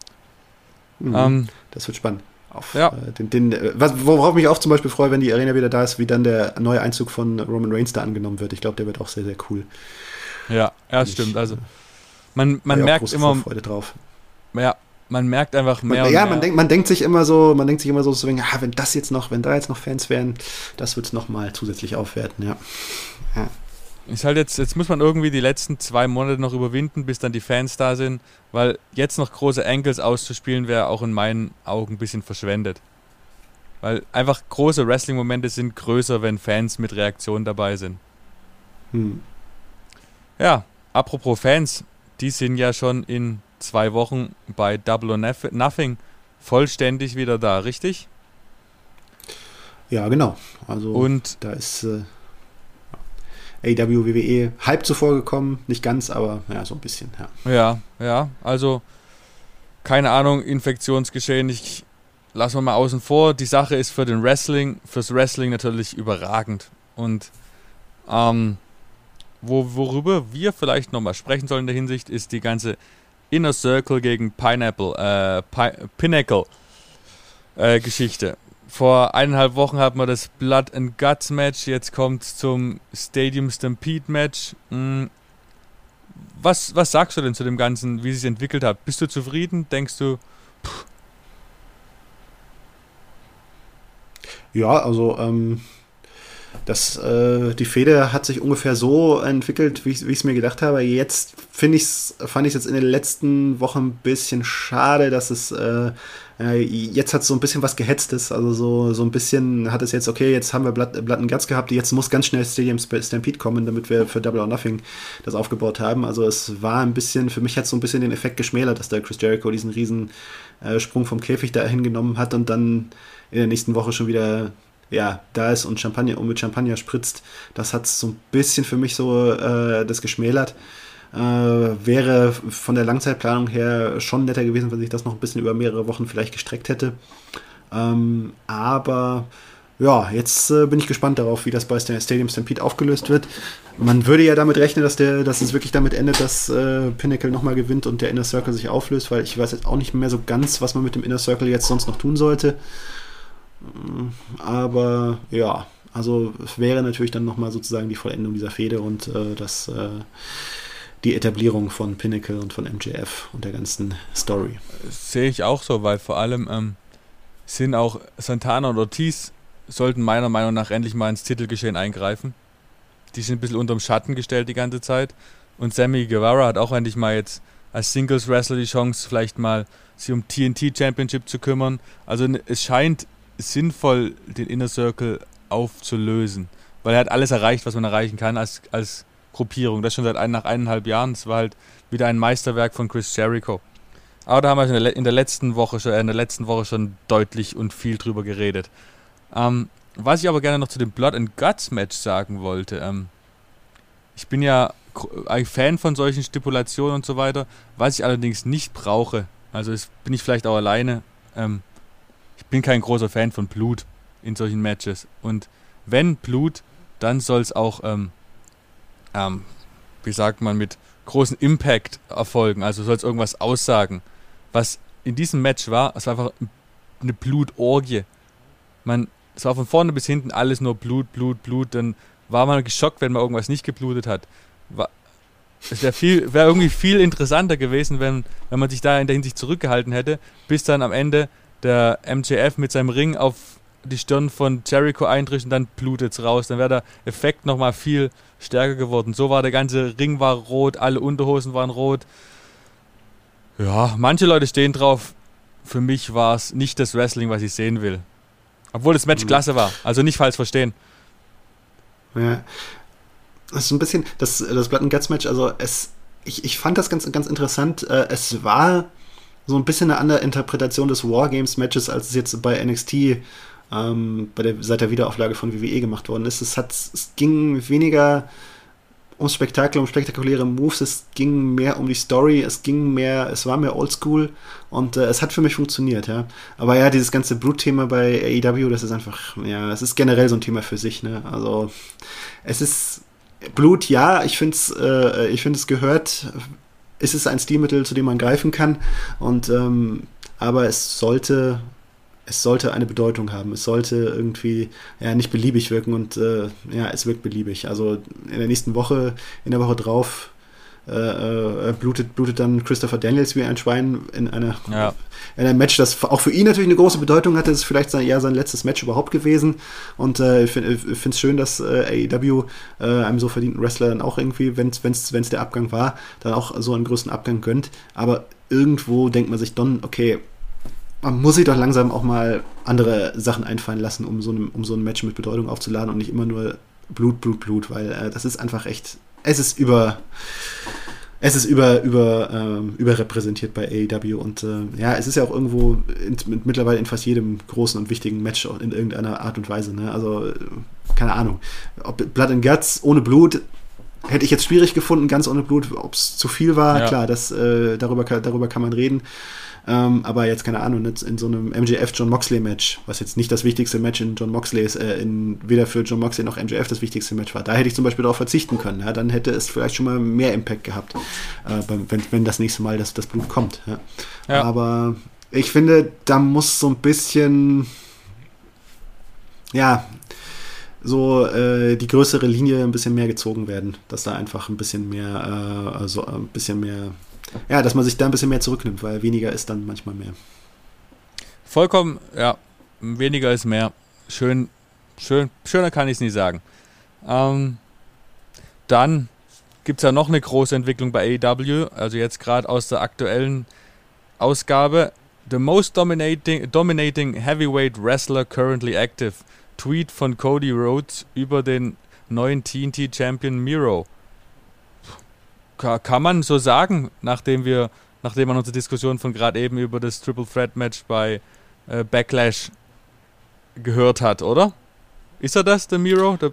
Mhm, ähm, das wird spannend. Auf, ja. äh, den, den, äh, was, worauf mich auch zum Beispiel freue, wenn die Arena wieder da ist, wie dann der neue Einzug von Roman Reigns da angenommen wird. Ich glaube, der wird auch sehr, sehr cool. Ja, ja, das stimmt. Also man, man merkt immer Freude drauf. Ja, man merkt einfach mehr. Man, ja, und mehr. man denkt, man denkt sich immer so, man denkt sich immer so, so ah, wenn das jetzt noch, wenn da jetzt noch Fans wären, das wird es nochmal zusätzlich aufwerten, ja. ja. Ist halt jetzt, jetzt muss man irgendwie die letzten zwei Monate noch überwinden, bis dann die Fans da sind, weil jetzt noch große Angles auszuspielen wäre auch in meinen Augen ein bisschen verschwendet. Weil einfach große Wrestling-Momente sind größer, wenn Fans mit Reaktionen dabei sind. Hm. Ja, apropos Fans, die sind ja schon in zwei Wochen bei Double or Nothing vollständig wieder da, richtig? Ja, genau. Also und da ist äh, A E W, W W E halb zuvor gekommen, nicht ganz, aber ja, so ein bisschen, ja. Ja, ja, also keine Ahnung, Infektionsgeschehen, ich lassen wir mal außen vor. Die Sache ist für den Wrestling, fürs Wrestling natürlich überragend. Und ähm, wo, worüber wir vielleicht nochmal sprechen sollen in der Hinsicht, ist die ganze Inner Circle gegen Pineapple, äh, Pi- Pinnacle äh, Geschichte. Vor eineinhalb Wochen hatten wir das Blood and Guts Match, jetzt kommt zum Stadium Stampede Match. Hm. Was, was sagst du denn zu dem Ganzen, wie es sich entwickelt hat? Bist du zufrieden? Denkst du, pff. Ja, also ähm, das, äh, die Fehde hat sich ungefähr so entwickelt, wie ich es mir gedacht habe. Jetzt finde ich's, fand ich es jetzt in den letzten Wochen ein bisschen schade, dass es äh, äh, jetzt hat es so ein bisschen was Gehetztes. Also so, so ein bisschen hat es jetzt, okay, jetzt haben wir Blood, Blood and Guts gehabt, jetzt muss ganz schnell Stadium Stampede kommen, damit wir für Double or Nothing das aufgebaut haben. Also es war ein bisschen, für mich hat es so ein bisschen den Effekt geschmälert, dass der Chris Jericho diesen riesen äh, Sprung vom Käfig da hingenommen hat und dann in der nächsten Woche schon wieder ja, da ist und Champagner und mit Champagner spritzt, das hat so ein bisschen für mich so äh, das geschmälert. Äh, wäre von der Langzeitplanung her schon netter gewesen, wenn sich das noch ein bisschen über mehrere Wochen vielleicht gestreckt hätte. Ähm, aber ja, jetzt äh, bin ich gespannt darauf, wie das bei Stadium Stampede aufgelöst wird. Man würde ja damit rechnen, dass, der, dass es wirklich damit endet, dass äh, Pinnacle nochmal gewinnt und der Inner Circle sich auflöst, weil ich weiß jetzt auch nicht mehr so ganz, was man mit dem Inner Circle jetzt sonst noch tun sollte. Aber ja, also es wäre natürlich dann nochmal sozusagen die Vollendung dieser Fehde und äh, das, äh, die Etablierung von Pinnacle und von M J F und der ganzen Story. Sehe ich auch so, weil vor allem ähm, sind auch Santana und Ortiz sollten meiner Meinung nach endlich mal ins Titelgeschehen eingreifen. Die sind ein bisschen unterm Schatten gestellt die ganze Zeit. Und Sammy Guevara hat auch endlich mal jetzt als Singles-Wrestler die Chance, vielleicht mal sich um T N T Championship zu kümmern. Also es scheint sinnvoll, den Inner Circle aufzulösen. Weil er hat alles erreicht, was man erreichen kann als, als Gruppierung. Das schon seit ein, nach eineinhalb Jahren. Das war halt wieder ein Meisterwerk von Chris Jericho. Aber da haben wir in der, in der letzten Woche schon, in der letzten Woche schon deutlich und viel drüber geredet. Ähm, was ich aber gerne noch zu dem Blood and Guts Match sagen wollte. Ähm, ich bin ja ein Fan von solchen Stipulationen und so weiter. Was ich allerdings nicht brauche, also das bin ich vielleicht auch alleine, ähm, ich bin kein großer Fan von Blut in solchen Matches. Und wenn Blut, dann soll es auch, ähm, ähm, wie sagt man, mit großem Impact erfolgen. Also soll es irgendwas aussagen. Was in diesem Match war, es war einfach eine Blutorgie. Man, es war von vorne bis hinten alles nur Blut, Blut, Blut. Dann war man geschockt, wenn man irgendwas nicht geblutet hat. War, es wäre viel, wäre irgendwie viel interessanter gewesen, wenn, wenn man sich da in der Hinsicht zurückgehalten hätte, bis dann am Ende der M J F mit seinem Ring auf die Stirn von Jericho eintritt und dann blutet es raus. Dann wäre der Effekt nochmal viel stärker geworden. So war der ganze Ring war rot, alle Unterhosen waren rot. Ja, manche Leute stehen drauf. Für mich war es nicht das Wrestling, was ich sehen will. Obwohl das Match mhm. klasse war. Also nicht falsch verstehen. Ja. Das ist ein bisschen, das, das Blood and Guts Match, also es, ich, ich fand das ganz, ganz interessant. Es war so ein bisschen eine andere Interpretation des Wargames-Matches, als es jetzt bei N X T ähm, bei der, seit der Wiederauflage von W W E gemacht worden ist. Es, hat, es ging weniger ums Spektakel, um spektakuläre Moves, es ging mehr um die Story, es ging mehr, es war mehr Oldschool und äh, es hat für mich funktioniert, ja. Aber ja, dieses ganze Blutthema bei A E W, das ist einfach, ja, es ist generell so ein Thema für sich, ne. Also es ist Blut, ja, ich finde es, äh, ich finde es gehört, es ist ein Stilmittel, zu dem man greifen kann und ähm, aber es sollte es sollte eine Bedeutung haben. Es sollte irgendwie ja nicht beliebig wirken und äh, ja, es wirkt beliebig. Also in der nächsten Woche, in der Woche drauf äh, äh, blutet, blutet dann Christopher Daniels wie ein Schwein in, einer, ja. in einem Match, das auch für ihn natürlich eine große Bedeutung hatte. Das ist vielleicht sein, ja, sein letztes Match überhaupt gewesen. Und äh, ich finde es schön, dass äh, A E W äh, einem so verdienten Wrestler dann auch irgendwie, wenn es der Abgang war, dann auch so einen größten Abgang gönnt. Aber irgendwo denkt man sich dann, okay, man muss sich doch langsam auch mal andere Sachen einfallen lassen, um so, einem, um so ein Match mit Bedeutung aufzuladen und nicht immer nur Blut, Blut, Blut, weil äh, das ist einfach echt, es ist über, es ist über, über, ähm, überrepräsentiert bei A E W und äh, ja, es ist ja auch irgendwo in, mit, mittlerweile in fast jedem großen und wichtigen Match in irgendeiner Art und Weise, ne? Also, keine Ahnung, ob Blood and Guts ohne Blut hätte ich jetzt schwierig gefunden, ganz ohne Blut, ob es zu viel war, ja. Klar, das, äh, darüber, darüber kann man reden. Ähm, aber jetzt, keine Ahnung, in so einem M J F-John Moxley-Match, was jetzt nicht das wichtigste Match in John Moxleys, äh, in, weder für John Moxley noch M J F das wichtigste Match war, da hätte ich zum Beispiel darauf verzichten können. Ja? Dann hätte es vielleicht schon mal mehr Impact gehabt, äh, wenn, wenn das nächste Mal das, das Blut kommt. Ja? Ja. Aber ich finde, da muss so ein bisschen, ja, so äh, die größere Linie ein bisschen mehr gezogen werden, dass da einfach ein bisschen mehr, äh, also ein bisschen mehr, ja, dass man sich da ein bisschen mehr zurücknimmt, weil weniger ist dann manchmal mehr. Vollkommen, ja, weniger ist mehr. Schön, schön, schöner kann ich es nicht sagen. Ähm, dann gibt es ja noch eine große Entwicklung bei A E W, also jetzt gerade aus der aktuellen Ausgabe. The most dominating, dominating heavyweight wrestler currently active. Tweet von Cody Rhodes über den neuen T N T-Champion Miro. Kann man so sagen, nachdem wir, nachdem man unsere Diskussion von gerade eben über das Triple Threat Match bei äh, Backlash gehört hat, oder? Ist er das, der Miro? Der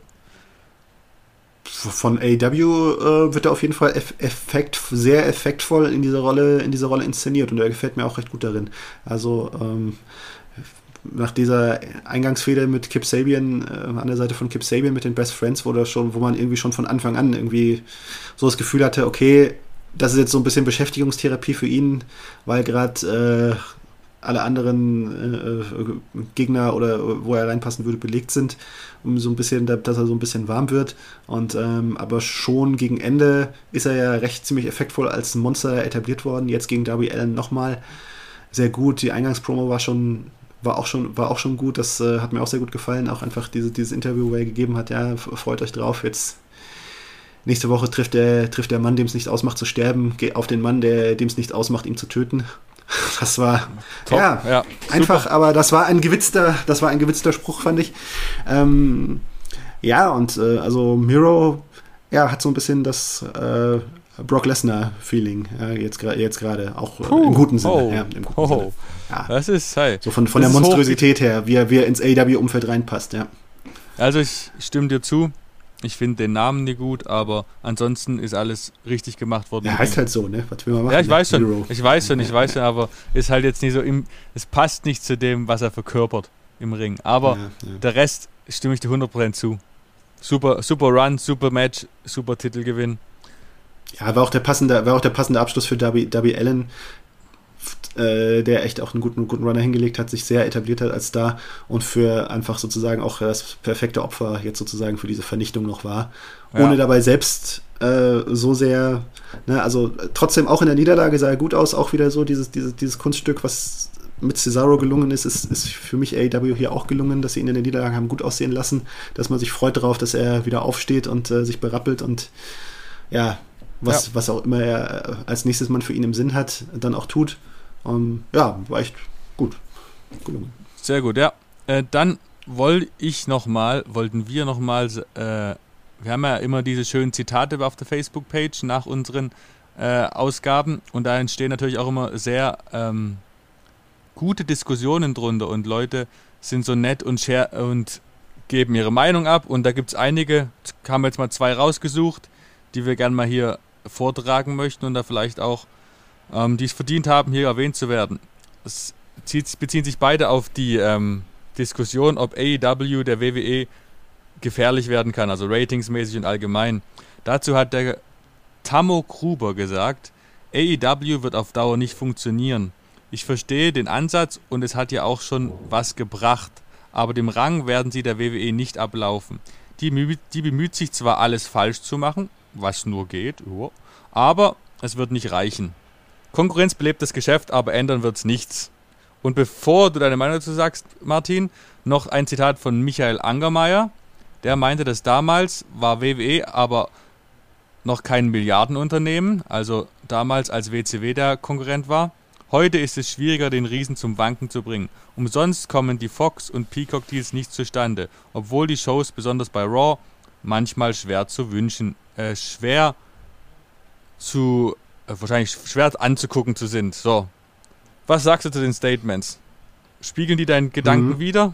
Von A E W äh, wird er auf jeden Fall eff- effekt, sehr effektvoll in dieser Rolle, in dieser Rolle inszeniert und er gefällt mir auch recht gut darin. Also ähm, nach dieser Eingangsfehde mit Kip Sabian, äh, an der Seite von Kip Sabian mit den Best Friends, wo, das schon, wo man irgendwie schon von Anfang an irgendwie so das Gefühl hatte, okay, das ist jetzt so ein bisschen Beschäftigungstherapie für ihn, weil gerade äh, alle anderen äh, Gegner oder wo er reinpassen würde, belegt sind, um so ein bisschen, dass er so ein bisschen warm wird. Und ähm, aber schon gegen Ende ist er ja recht ziemlich effektvoll als Monster etabliert worden. Jetzt gegen Darby Allin nochmal sehr gut. Die Eingangspromo war schon war auch schon war auch schon gut. Das äh, hat mir auch sehr gut gefallen. Auch einfach diese, dieses Interview, wo er gegeben hat, ja, freut euch drauf, jetzt nächste Woche trifft der, trifft der Mann, dem es nicht ausmacht zu sterben, geht auf den Mann, der dem es nicht ausmacht, ihm zu töten. Das war Top, ja, ja einfach, super. Aber das war ein gewitzter, das war ein gewitzter Spruch, fand ich. Ähm, ja, und äh, also Miro, ja, hat so ein bisschen das äh, Brock Lesnar-Feeling, ja, jetzt gerade, jetzt gerade auch äh, im guten Sinne. Oh, ja, im guten oh, Sinne. Ja. Das ist, hey. So von, von das der ist Monstrosität her, wie er, wie er ins A E W-Umfeld reinpasst, ja. Also ich stimme dir zu. Ich finde den Namen nicht gut, aber ansonsten ist alles richtig gemacht worden. Ja, heißt halt so, ne? Was will man machen? Ja, ich weiß schon, Miro. ich weiß schon, ich weiß schon, aber ist halt jetzt nicht so im, es passt nicht zu dem, was er verkörpert im Ring. Aber Ja, ja. der Rest stimme ich dir hundert Prozent zu. Super, super Run, super Match, super Titelgewinn. Ja, war auch der passende, war auch der passende Abschluss für Darby, Darby Allin, äh, der echt auch einen guten, guten Runner hingelegt hat, sich sehr etabliert hat als Star und für einfach sozusagen auch das perfekte Opfer jetzt sozusagen für diese Vernichtung noch war. Ohne Ja. dabei selbst äh, so sehr, ne, also trotzdem auch in der Niederlage sah er gut aus, auch wieder so dieses, dieses, dieses Kunststück, was mit Cesaro gelungen ist, ist, ist für mich A E W hier auch gelungen, dass sie ihn in der Niederlage haben gut aussehen lassen, dass man sich freut darauf, dass er wieder aufsteht und äh, sich berappelt und ja, was, Ja. was auch immer er als nächstes Mal für ihn im Sinn hat, dann auch tut. Um, ja, war echt gut. Gelungen. Sehr gut, ja. Äh, dann wollte ich nochmal, wollten wir nochmal, äh, wir haben ja immer diese schönen Zitate auf der Facebook-Page nach unseren äh, Ausgaben und da entstehen natürlich auch immer sehr ähm, gute Diskussionen drunter und Leute sind so nett und, share und geben ihre Meinung ab und da gibt es einige, haben wir jetzt mal zwei rausgesucht, die wir gerne mal hier vortragen möchten und da vielleicht auch ähm, die es verdient haben, hier erwähnt zu werden. Es zieht, beziehen sich beide auf die ähm, Diskussion, ob A E W der W W E gefährlich werden kann, also ratingsmäßig und allgemein. Dazu hat der Tammo Gruber gesagt, A E W wird auf Dauer nicht funktionieren. Ich verstehe den Ansatz und es hat ja auch schon was gebracht, aber dem Rang werden sie der W W E nicht ablaufen. Die, müh- die bemüht sich zwar alles falsch zu machen, was nur geht, aber es wird nicht reichen. Konkurrenz belebt das Geschäft, aber ändern wird's nichts. Und bevor du deine Meinung dazu sagst, Martin, noch ein Zitat von Michael Angermeier. Der meinte, dass damals war W W E aber noch kein Milliardenunternehmen, also damals als W C W der Konkurrent war. Heute ist es schwieriger, den Riesen zum Wanken zu bringen. Umsonst kommen die Fox- und Peacock-Deals nicht zustande, obwohl die Shows, besonders bei Raw, manchmal schwer zu wünschen, äh, schwer zu, äh, wahrscheinlich schwer anzugucken zu sind. So, was sagst du zu den Statements? Spiegeln die deinen Gedanken Mhm. wider?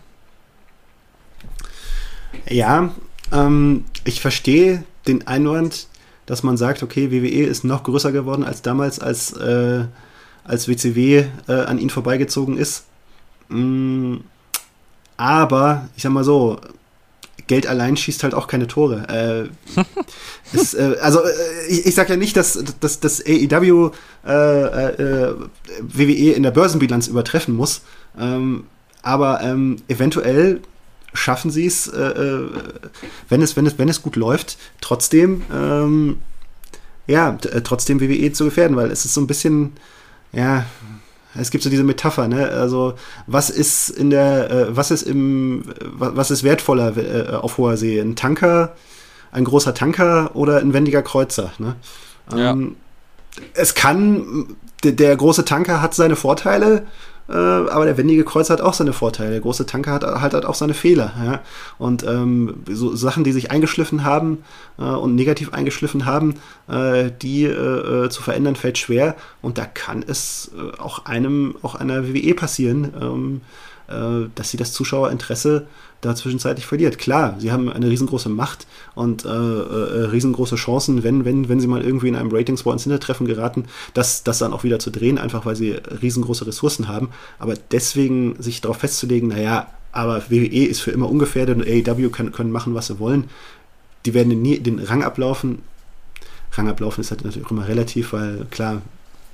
Ja, ähm, ich verstehe den Einwand, dass man sagt, okay, W W E ist noch größer geworden als damals, als, äh, als W C W äh, an ihn vorbeigezogen ist. Mm, aber, ich sag mal so, Geld allein schießt halt auch keine Tore. Äh, es, äh, also, äh, ich, ich sag ja nicht, dass, dass, dass A E W äh, äh, W W E in der Börsenbilanz übertreffen muss, ähm, aber ähm, eventuell schaffen sie es, äh, wenn es, wenn es, wenn es gut läuft, trotzdem, ähm, ja, t- äh, trotzdem W W E zu gefährden, weil es ist so ein bisschen, ja, es gibt so diese Metapher, ne? Also was ist in der, äh, was ist im, wa- was ist wertvoller äh, auf hoher See? Ein Tanker, ein großer Tanker oder ein wendiger Kreuzer? Ne? Ja. Ähm, es kann, der, der große Tanker hat seine Vorteile, äh, aber der wendige Kreuzer hat auch seine Vorteile. Der große Tanker hat halt, halt auch seine Fehler. Ja? Und ähm, so Sachen, die sich eingeschliffen haben äh, und negativ eingeschliffen haben, äh, die äh, zu verändern, fällt schwer. Und da kann es äh, auch einem, auch einer W W E passieren, ähm, äh, dass sie das Zuschauerinteresse da zwischenzeitlich verliert. Klar, sie haben eine riesengroße Macht und äh, äh, riesengroße Chancen, wenn, wenn, wenn sie mal irgendwie in einem Ratings-War ins Hintertreffen geraten, das, das dann auch wieder zu drehen, einfach weil sie riesengroße Ressourcen haben. Aber deswegen sich darauf festzulegen, naja, aber W W E ist für immer ungefährdet und A E W können, können machen, was sie wollen. Die werden nie den Rang ablaufen. Rang ablaufen ist halt natürlich auch immer relativ, weil klar,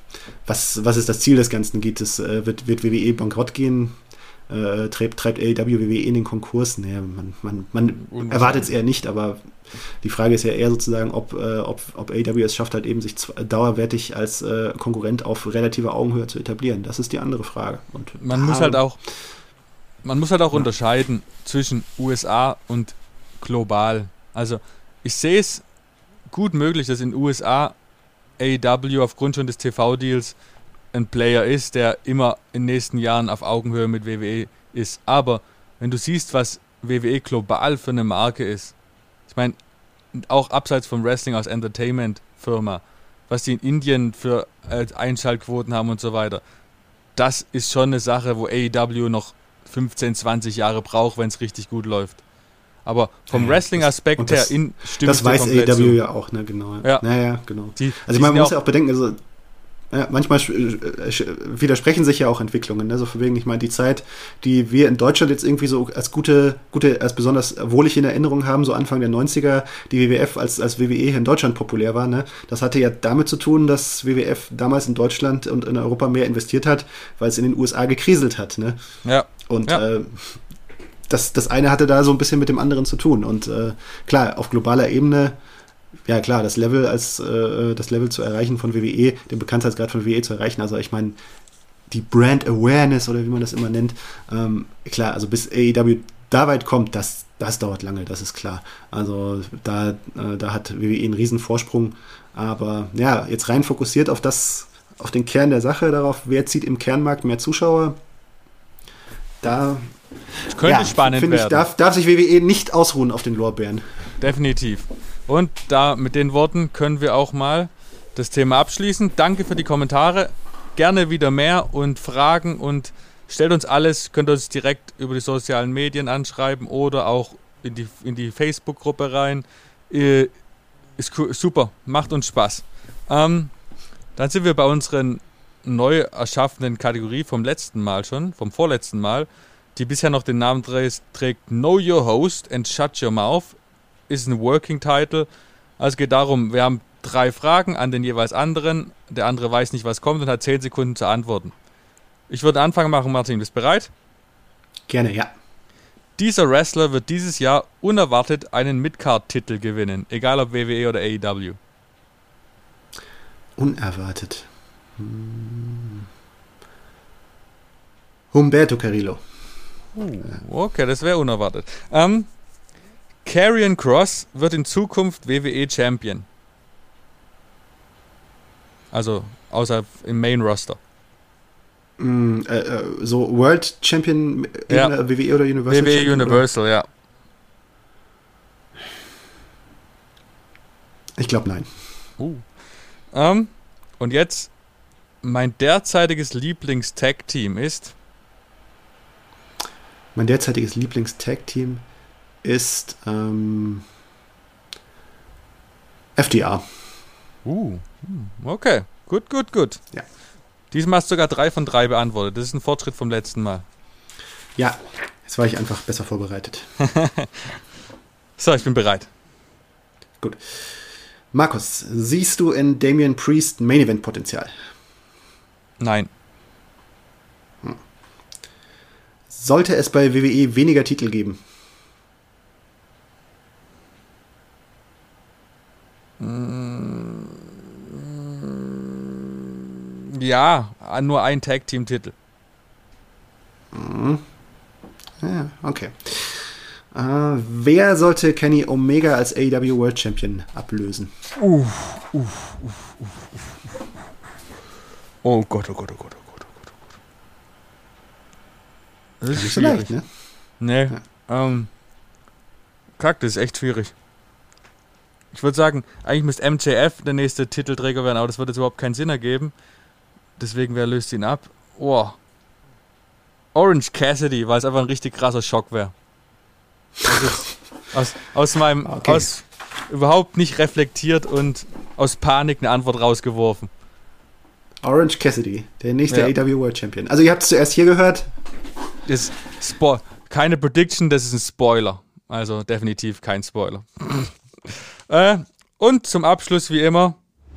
was, was ist das Ziel des Ganzen? Geht es, äh, wird, wird W W E bankrott gehen? Äh, treibt, treibt A E W W W E in den Konkurs? Naja, man, man, man erwartet es eher nicht, aber die Frage ist ja eher sozusagen, ob, äh, ob, ob A E W es schafft, halt eben sich dauerwertig als äh, Konkurrent auf relativer Augenhöhe zu etablieren. Das ist die andere Frage. Und man muss halt auch, man muss halt auch ja. unterscheiden zwischen U S A und global. Also ich sehe es gut möglich, dass in den U S A A E W aufgrund schon des T V-Deals ein Player ist, der immer in den nächsten Jahren auf Augenhöhe mit W W E ist. Aber wenn du siehst, was W W E global für eine Marke ist, ich meine, auch abseits vom Wrestling als Entertainment-Firma, was die in Indien für äh, Einschaltquoten haben und so weiter, das ist schon eine Sache, wo A E W noch fünfzehn, zwanzig Jahre braucht, wenn es richtig gut läuft. Aber vom ja, Wrestling-Aspekt her in, stimmt das weiß A E W zu. Ja auch, ne, genau. Ja, naja, genau. Die, also man muss ja auch bedenken, also ja, manchmal widersprechen sich ja auch Entwicklungen, ne? So von wegen, ich meine, die Zeit, die wir in Deutschland jetzt irgendwie so als gute, gute, als besonders wohlig in Erinnerung haben, so Anfang der neunziger, die W W F als, als W W E hier in Deutschland populär war, ne? Das hatte ja damit zu tun, dass W W F damals in Deutschland und in Europa mehr investiert hat, weil es in den U S A gekriselt hat, ne? Ja. Und ja. Äh, das, das eine hatte da so ein bisschen mit dem anderen zu tun. Und äh, klar, auf globaler Ebene, ja klar, das Level als äh, das Level zu erreichen von W W E, den Bekanntheitsgrad von W W E zu erreichen, also ich meine, die Brand Awareness oder wie man das immer nennt, ähm, klar, also bis A E W da weit kommt, das, das dauert lange, das ist klar. Also da, äh, da hat W W E einen riesen Vorsprung, aber ja, jetzt rein fokussiert auf das, auf den Kern der Sache, darauf, wer zieht im Kernmarkt mehr Zuschauer, da das könnte ja, spannend ich, werden. Darf, darf sich W W E nicht ausruhen auf den Lorbeeren. Definitiv. Und da mit den Worten können wir auch mal das Thema abschließen. Danke für die Kommentare. Gerne wieder mehr und Fragen und stellt uns alles, könnt ihr uns direkt über die sozialen Medien anschreiben oder auch in die, in die Facebook-Gruppe rein. Äh, ist cool, super, macht uns Spaß. Ähm, dann sind wir bei unseren neu erschaffenen Kategorie vom letzten Mal schon, vom vorletzten Mal, die bisher noch den Namen trägt Know Your Host and Shut Your Mouth. Ist ein Working Title. Also es geht darum, wir haben drei Fragen an den jeweils anderen. Der andere weiß nicht, was kommt und hat zehn Sekunden zu antworten. Ich würde einen Anfang machen, Martin. Bist du bereit? Gerne, ja. Dieser Wrestler wird dieses Jahr unerwartet einen Midcard-Titel gewinnen. Egal ob W W E oder A E W. Unerwartet. Hm. Humberto Carrillo. Oh, okay, das wäre unerwartet. Ähm, Karrion Kross wird in Zukunft W W E Champion. Also außer im Main Roster. Mm, äh, äh, so World Champion ja. W W E oder Universal? W W E Champion, Universal, oder? Ja. Ich glaube nein. Uh. Ähm, und jetzt mein derzeitiges Lieblings-Tag-Team ist? Mein derzeitiges Lieblings-Tag-Team ist ähm, F D R. Uh, okay. Gut, gut, gut. Ja. Diesmal hast du sogar drei von drei beantwortet. Das ist ein Fortschritt vom letzten Mal. Ja, jetzt war ich einfach besser vorbereitet. So, ich bin bereit. Gut. Markus, siehst du in Damian Priest Main Event Potenzial? Nein. Hm. Sollte es bei W W E weniger Titel geben? Ja, nur ein Tag-Team-Titel. Mhm. Ja, okay. Äh, wer sollte Kenny Omega als A E W World Champion ablösen? Uh, uh, uh, uh, uh. Oh Gott, oh Gott, oh Gott, oh Gott, oh Gott. Das ist nicht so leicht, ne? Nee, ja. ähm, Kack, das ist echt schwierig. Ich würde sagen, eigentlich müsste M J F der nächste Titelträger werden, aber das würde jetzt überhaupt keinen Sinn ergeben. Deswegen, wer löst ihn ab? Oh. Orange Cassidy, weil es einfach ein richtig krasser Schock wäre. Aus, aus meinem, okay. aus überhaupt nicht reflektiert und aus Panik eine Antwort rausgeworfen. Orange Cassidy, der nächste ja. A E W World Champion. Also ihr habt es zuerst hier gehört. Ist Spo- keine Prediction, das ist ein Spoiler. Also definitiv kein Spoiler. äh, und zum Abschluss wie immer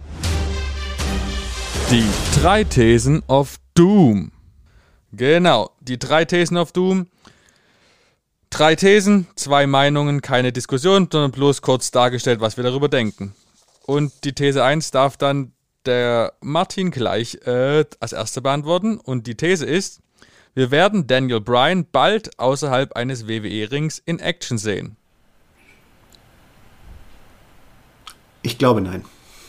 die drei Thesen of Doom. Genau, die drei Thesen of Doom. Drei Thesen, zwei Meinungen, keine Diskussion, sondern bloß kurz dargestellt, was wir darüber denken. Und die These eins darf dann der Martin gleich äh, als erster beantworten. Und die These ist, wir werden Daniel Bryan bald außerhalb eines W W E-Rings in Action sehen. Ich glaube nein.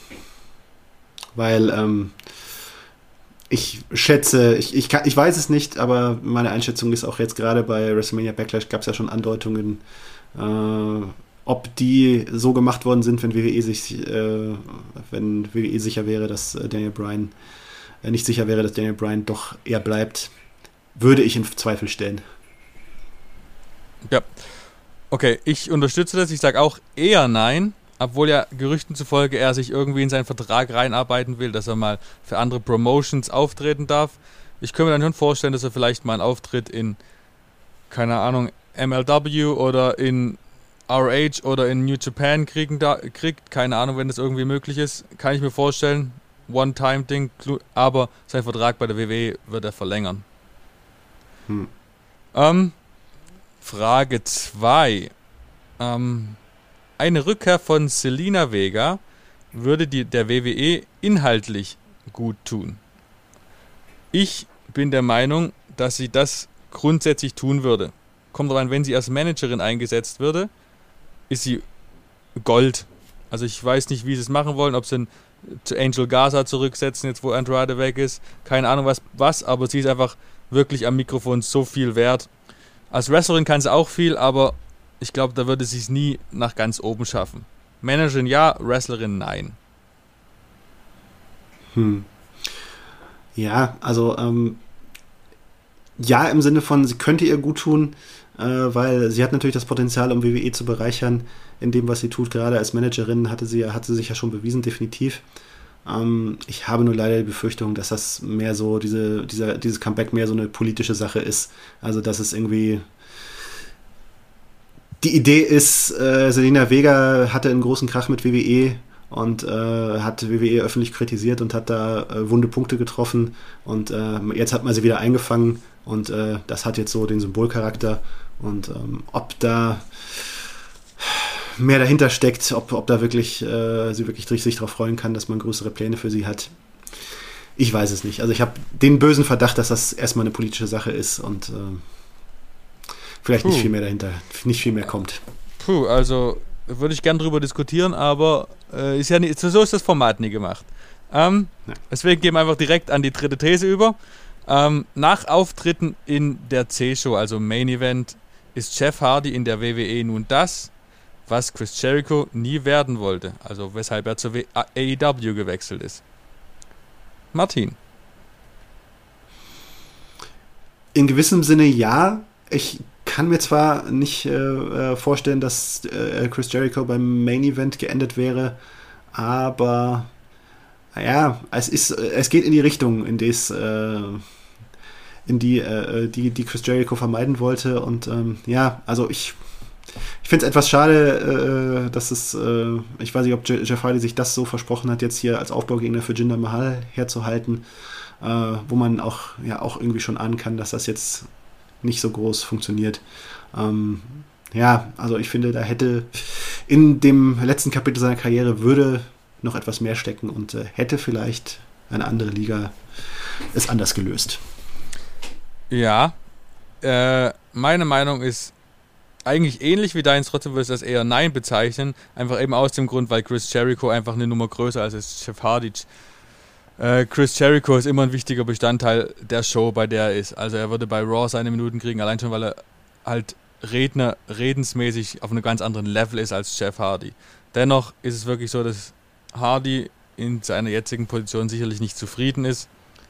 Weil ähm, ich schätze, ich, ich, kann, ich weiß es nicht, aber meine Einschätzung ist auch jetzt gerade bei WrestleMania Backlash gab es ja schon Andeutungen, äh, ob die so gemacht worden sind, wenn W W E sich, äh, wenn W W E sicher wäre, dass äh, Daniel Bryan äh, nicht sicher wäre, dass Daniel Bryan doch eher bleibt, würde ich in Zweifel stellen. Ja, okay, ich unterstütze das. Ich sage auch eher nein, obwohl ja Gerüchten zufolge er sich irgendwie in seinen Vertrag reinarbeiten will, dass er mal für andere Promotions auftreten darf. Ich könnte mir dann schon vorstellen, dass er vielleicht mal einen Auftritt in, keine Ahnung, M L W oder in R H oder in New Japan kriegen da, kriegt. Keine Ahnung, wenn das irgendwie möglich ist. Kann ich mir vorstellen. One-Time-Ding. Aber sein Vertrag bei der W W E wird er verlängern. Hm. Ähm, Frage zwei. Ähm, eine Rückkehr von Zelina Vega würde die, der W W E inhaltlich gut tun. Ich bin der Meinung, dass sie das grundsätzlich tun würde. Kommt drauf an, wenn sie als Managerin eingesetzt würde, ist sie Gold. Also ich weiß nicht, wie sie es machen wollen, ob sie ihn zu Angel Garza zurücksetzen, jetzt wo Andrade weg ist. Keine Ahnung was, was, aber sie ist einfach wirklich am Mikrofon so viel wert. Als Wrestlerin kann sie auch viel, aber ich glaube, da würde sie es nie nach ganz oben schaffen. Managerin ja, Wrestlerin nein. Hm. Ja, also ähm, ja, im Sinne von, sie könnte ihr gut tun, äh, weil sie hat natürlich das Potenzial, um W W E zu bereichern, in dem, was sie tut. Gerade als Managerin hatte sie, hat sie sich ja schon bewiesen, definitiv. Ähm, ich habe nur leider die Befürchtung, dass das mehr so, diese, dieser, dieses Comeback mehr so eine politische Sache ist. Also, dass es irgendwie die Idee ist, äh, Zelina Vega hatte einen großen Krach mit W W E und äh, hat W W E öffentlich kritisiert und hat da äh, wunde Punkte getroffen und äh, jetzt hat man sie wieder eingefangen und äh, das hat jetzt so den Symbolcharakter und ähm, ob da mehr dahinter steckt, ob, ob da wirklich äh, sie wirklich sich darauf freuen kann, dass man größere Pläne für sie hat. Ich weiß es nicht. Also ich habe den bösen Verdacht, dass das erstmal eine politische Sache ist und äh, vielleicht Puh. nicht viel mehr dahinter, nicht viel mehr kommt. Puh, also würde ich gern drüber diskutieren, aber äh, ist ja nicht, so ist das Format nie gemacht. Ähm, ja. Deswegen gehen wir einfach direkt an die dritte These über. Ähm, nach Auftritten in der C-Show, also Main Event, ist Jeff Hardy in der W W E nun das, was Chris Jericho nie werden wollte, also weshalb er zur A E W gewechselt ist. Martin. In gewissem Sinne ja. Ich kann mir zwar nicht äh, vorstellen, dass äh, Chris Jericho beim Main Event geendet wäre, aber ja, es ist, es geht in die Richtung, in, des, äh, in die, äh, die, die Chris Jericho vermeiden wollte und ähm, ja, also ich Ich finde es etwas schade, äh, dass es, äh, ich weiß nicht, ob Jeff Hardy sich das so versprochen hat, jetzt hier als Aufbaugegner für Jinder Mahal herzuhalten, äh, wo man auch, ja, auch irgendwie schon ahnen kann, dass das jetzt nicht so groß funktioniert. Ähm, ja, also ich finde, da hätte in dem letzten Kapitel seiner Karriere würde noch etwas mehr stecken und äh, hätte vielleicht eine andere Liga es anders gelöst. Ja, äh, meine Meinung ist eigentlich ähnlich wie deins, trotzdem würde ich das eher Nein bezeichnen. Einfach eben aus dem Grund, weil Chris Jericho einfach eine Nummer größer als ist Jeff Hardy. Äh, Chris Jericho ist immer ein wichtiger Bestandteil der Show, bei der er ist. Also er würde bei Raw seine Minuten kriegen, allein schon, weil er halt Redner, redensmäßig auf einem ganz anderen Level ist als Jeff Hardy. Dennoch ist es wirklich so, dass Hardy in seiner jetzigen Position sicherlich nicht zufrieden ist.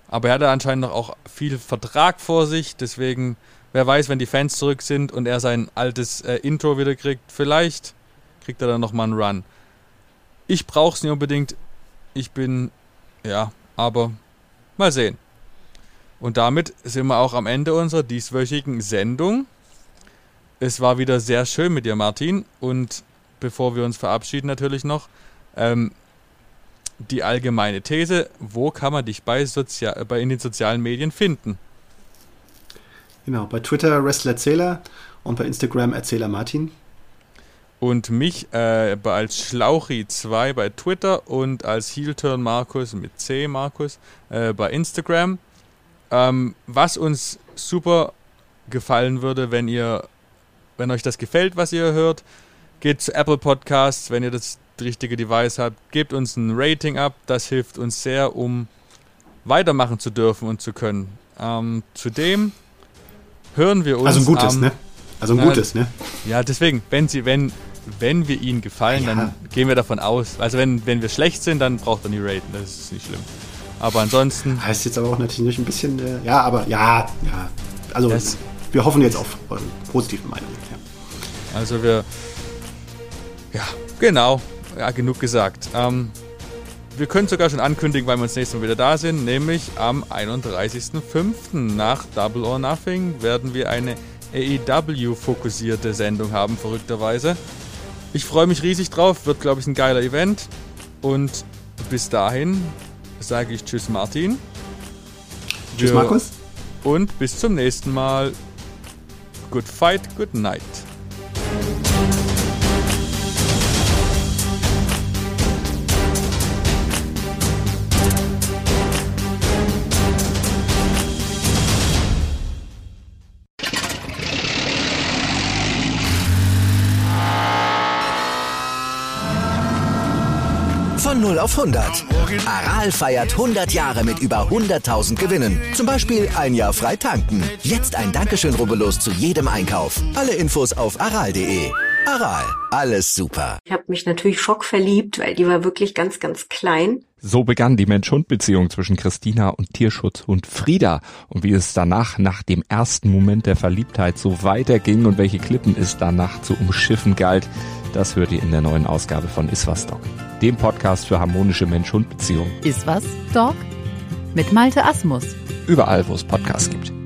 Aber er hatte anscheinend noch auch viel Vertrag vor sich, deswegen, wer weiß, wenn die Fans zurück sind und er sein altes äh, Intro wieder kriegt, vielleicht kriegt er dann nochmal einen Run. Ich brauche es nicht unbedingt, ich bin, ja, aber mal sehen. Und damit sind wir auch am Ende unserer dieswöchigen Sendung. Es war wieder sehr schön mit dir, Martin. Und bevor wir uns verabschieden natürlich noch, ähm, die allgemeine These, wo kann man dich bei, Sozi- bei in den sozialen Medien finden? Genau, bei Twitter WrestleRerzähler und bei Instagram Erzähler Martin. Und mich äh, als Schlauchi zwei bei Twitter und als Heel-Turn Markus mit C Markus äh, bei Instagram. Ähm, was uns super gefallen würde, wenn ihr, wenn euch das gefällt, was ihr hört, geht zu Apple Podcasts, wenn ihr das richtige Device habt, gebt uns ein Rating ab, das hilft uns sehr, um weitermachen zu dürfen und zu können. Ähm, zudem hören wir uns. Also ein gutes, am, ne? Also ein na, gutes, ne? Ja, deswegen, wenn sie, wenn, wenn wir ihnen gefallen, ja. dann gehen wir davon aus. Also wenn, wenn wir schlecht sind, dann braucht er nie raten, das ist nicht schlimm. Aber ansonsten. Heißt jetzt aber auch natürlich ein bisschen, äh, ja, aber ja, ja. Also das, wir hoffen jetzt auf eure positiven Meinungen. Ja. Also wir, ja, genau. Ja, genug gesagt. Ähm, wir können sogar schon ankündigen, weil wir uns nächstes Mal wieder da sind, nämlich am einunddreißigsten fünften nach Double or Nothing werden wir eine A E W-fokussierte Sendung haben, verrückterweise. Ich freue mich riesig drauf, wird, glaube ich, ein geiler Event. Und bis dahin sage ich Tschüss, Martin. Tschüss, wir, Markus. Und bis zum nächsten Mal. Good fight, good night. Von null auf hundert. Aral feiert hundert Jahre mit über hunderttausend Gewinnen. Zum Beispiel ein Jahr frei tanken. Jetzt ein Dankeschön, rubbellos zu jedem Einkauf. Alle Infos auf aral punkt de. Aral, alles super. Ich habe mich natürlich schockverliebt, weil die war wirklich ganz, ganz klein. So begann die Mensch-Hund-Beziehung zwischen Christina und Tierschutzhund Frieda. Und wie es danach, nach dem ersten Moment der Verliebtheit, so weiterging und welche Klippen es danach zu umschiffen galt, das hört ihr in der neuen Ausgabe von Iswas Dog, dem Podcast für harmonische Mensch-Hund-Beziehungen. Iswas Dog mit Malte Asmus. Überall, wo es Podcasts gibt.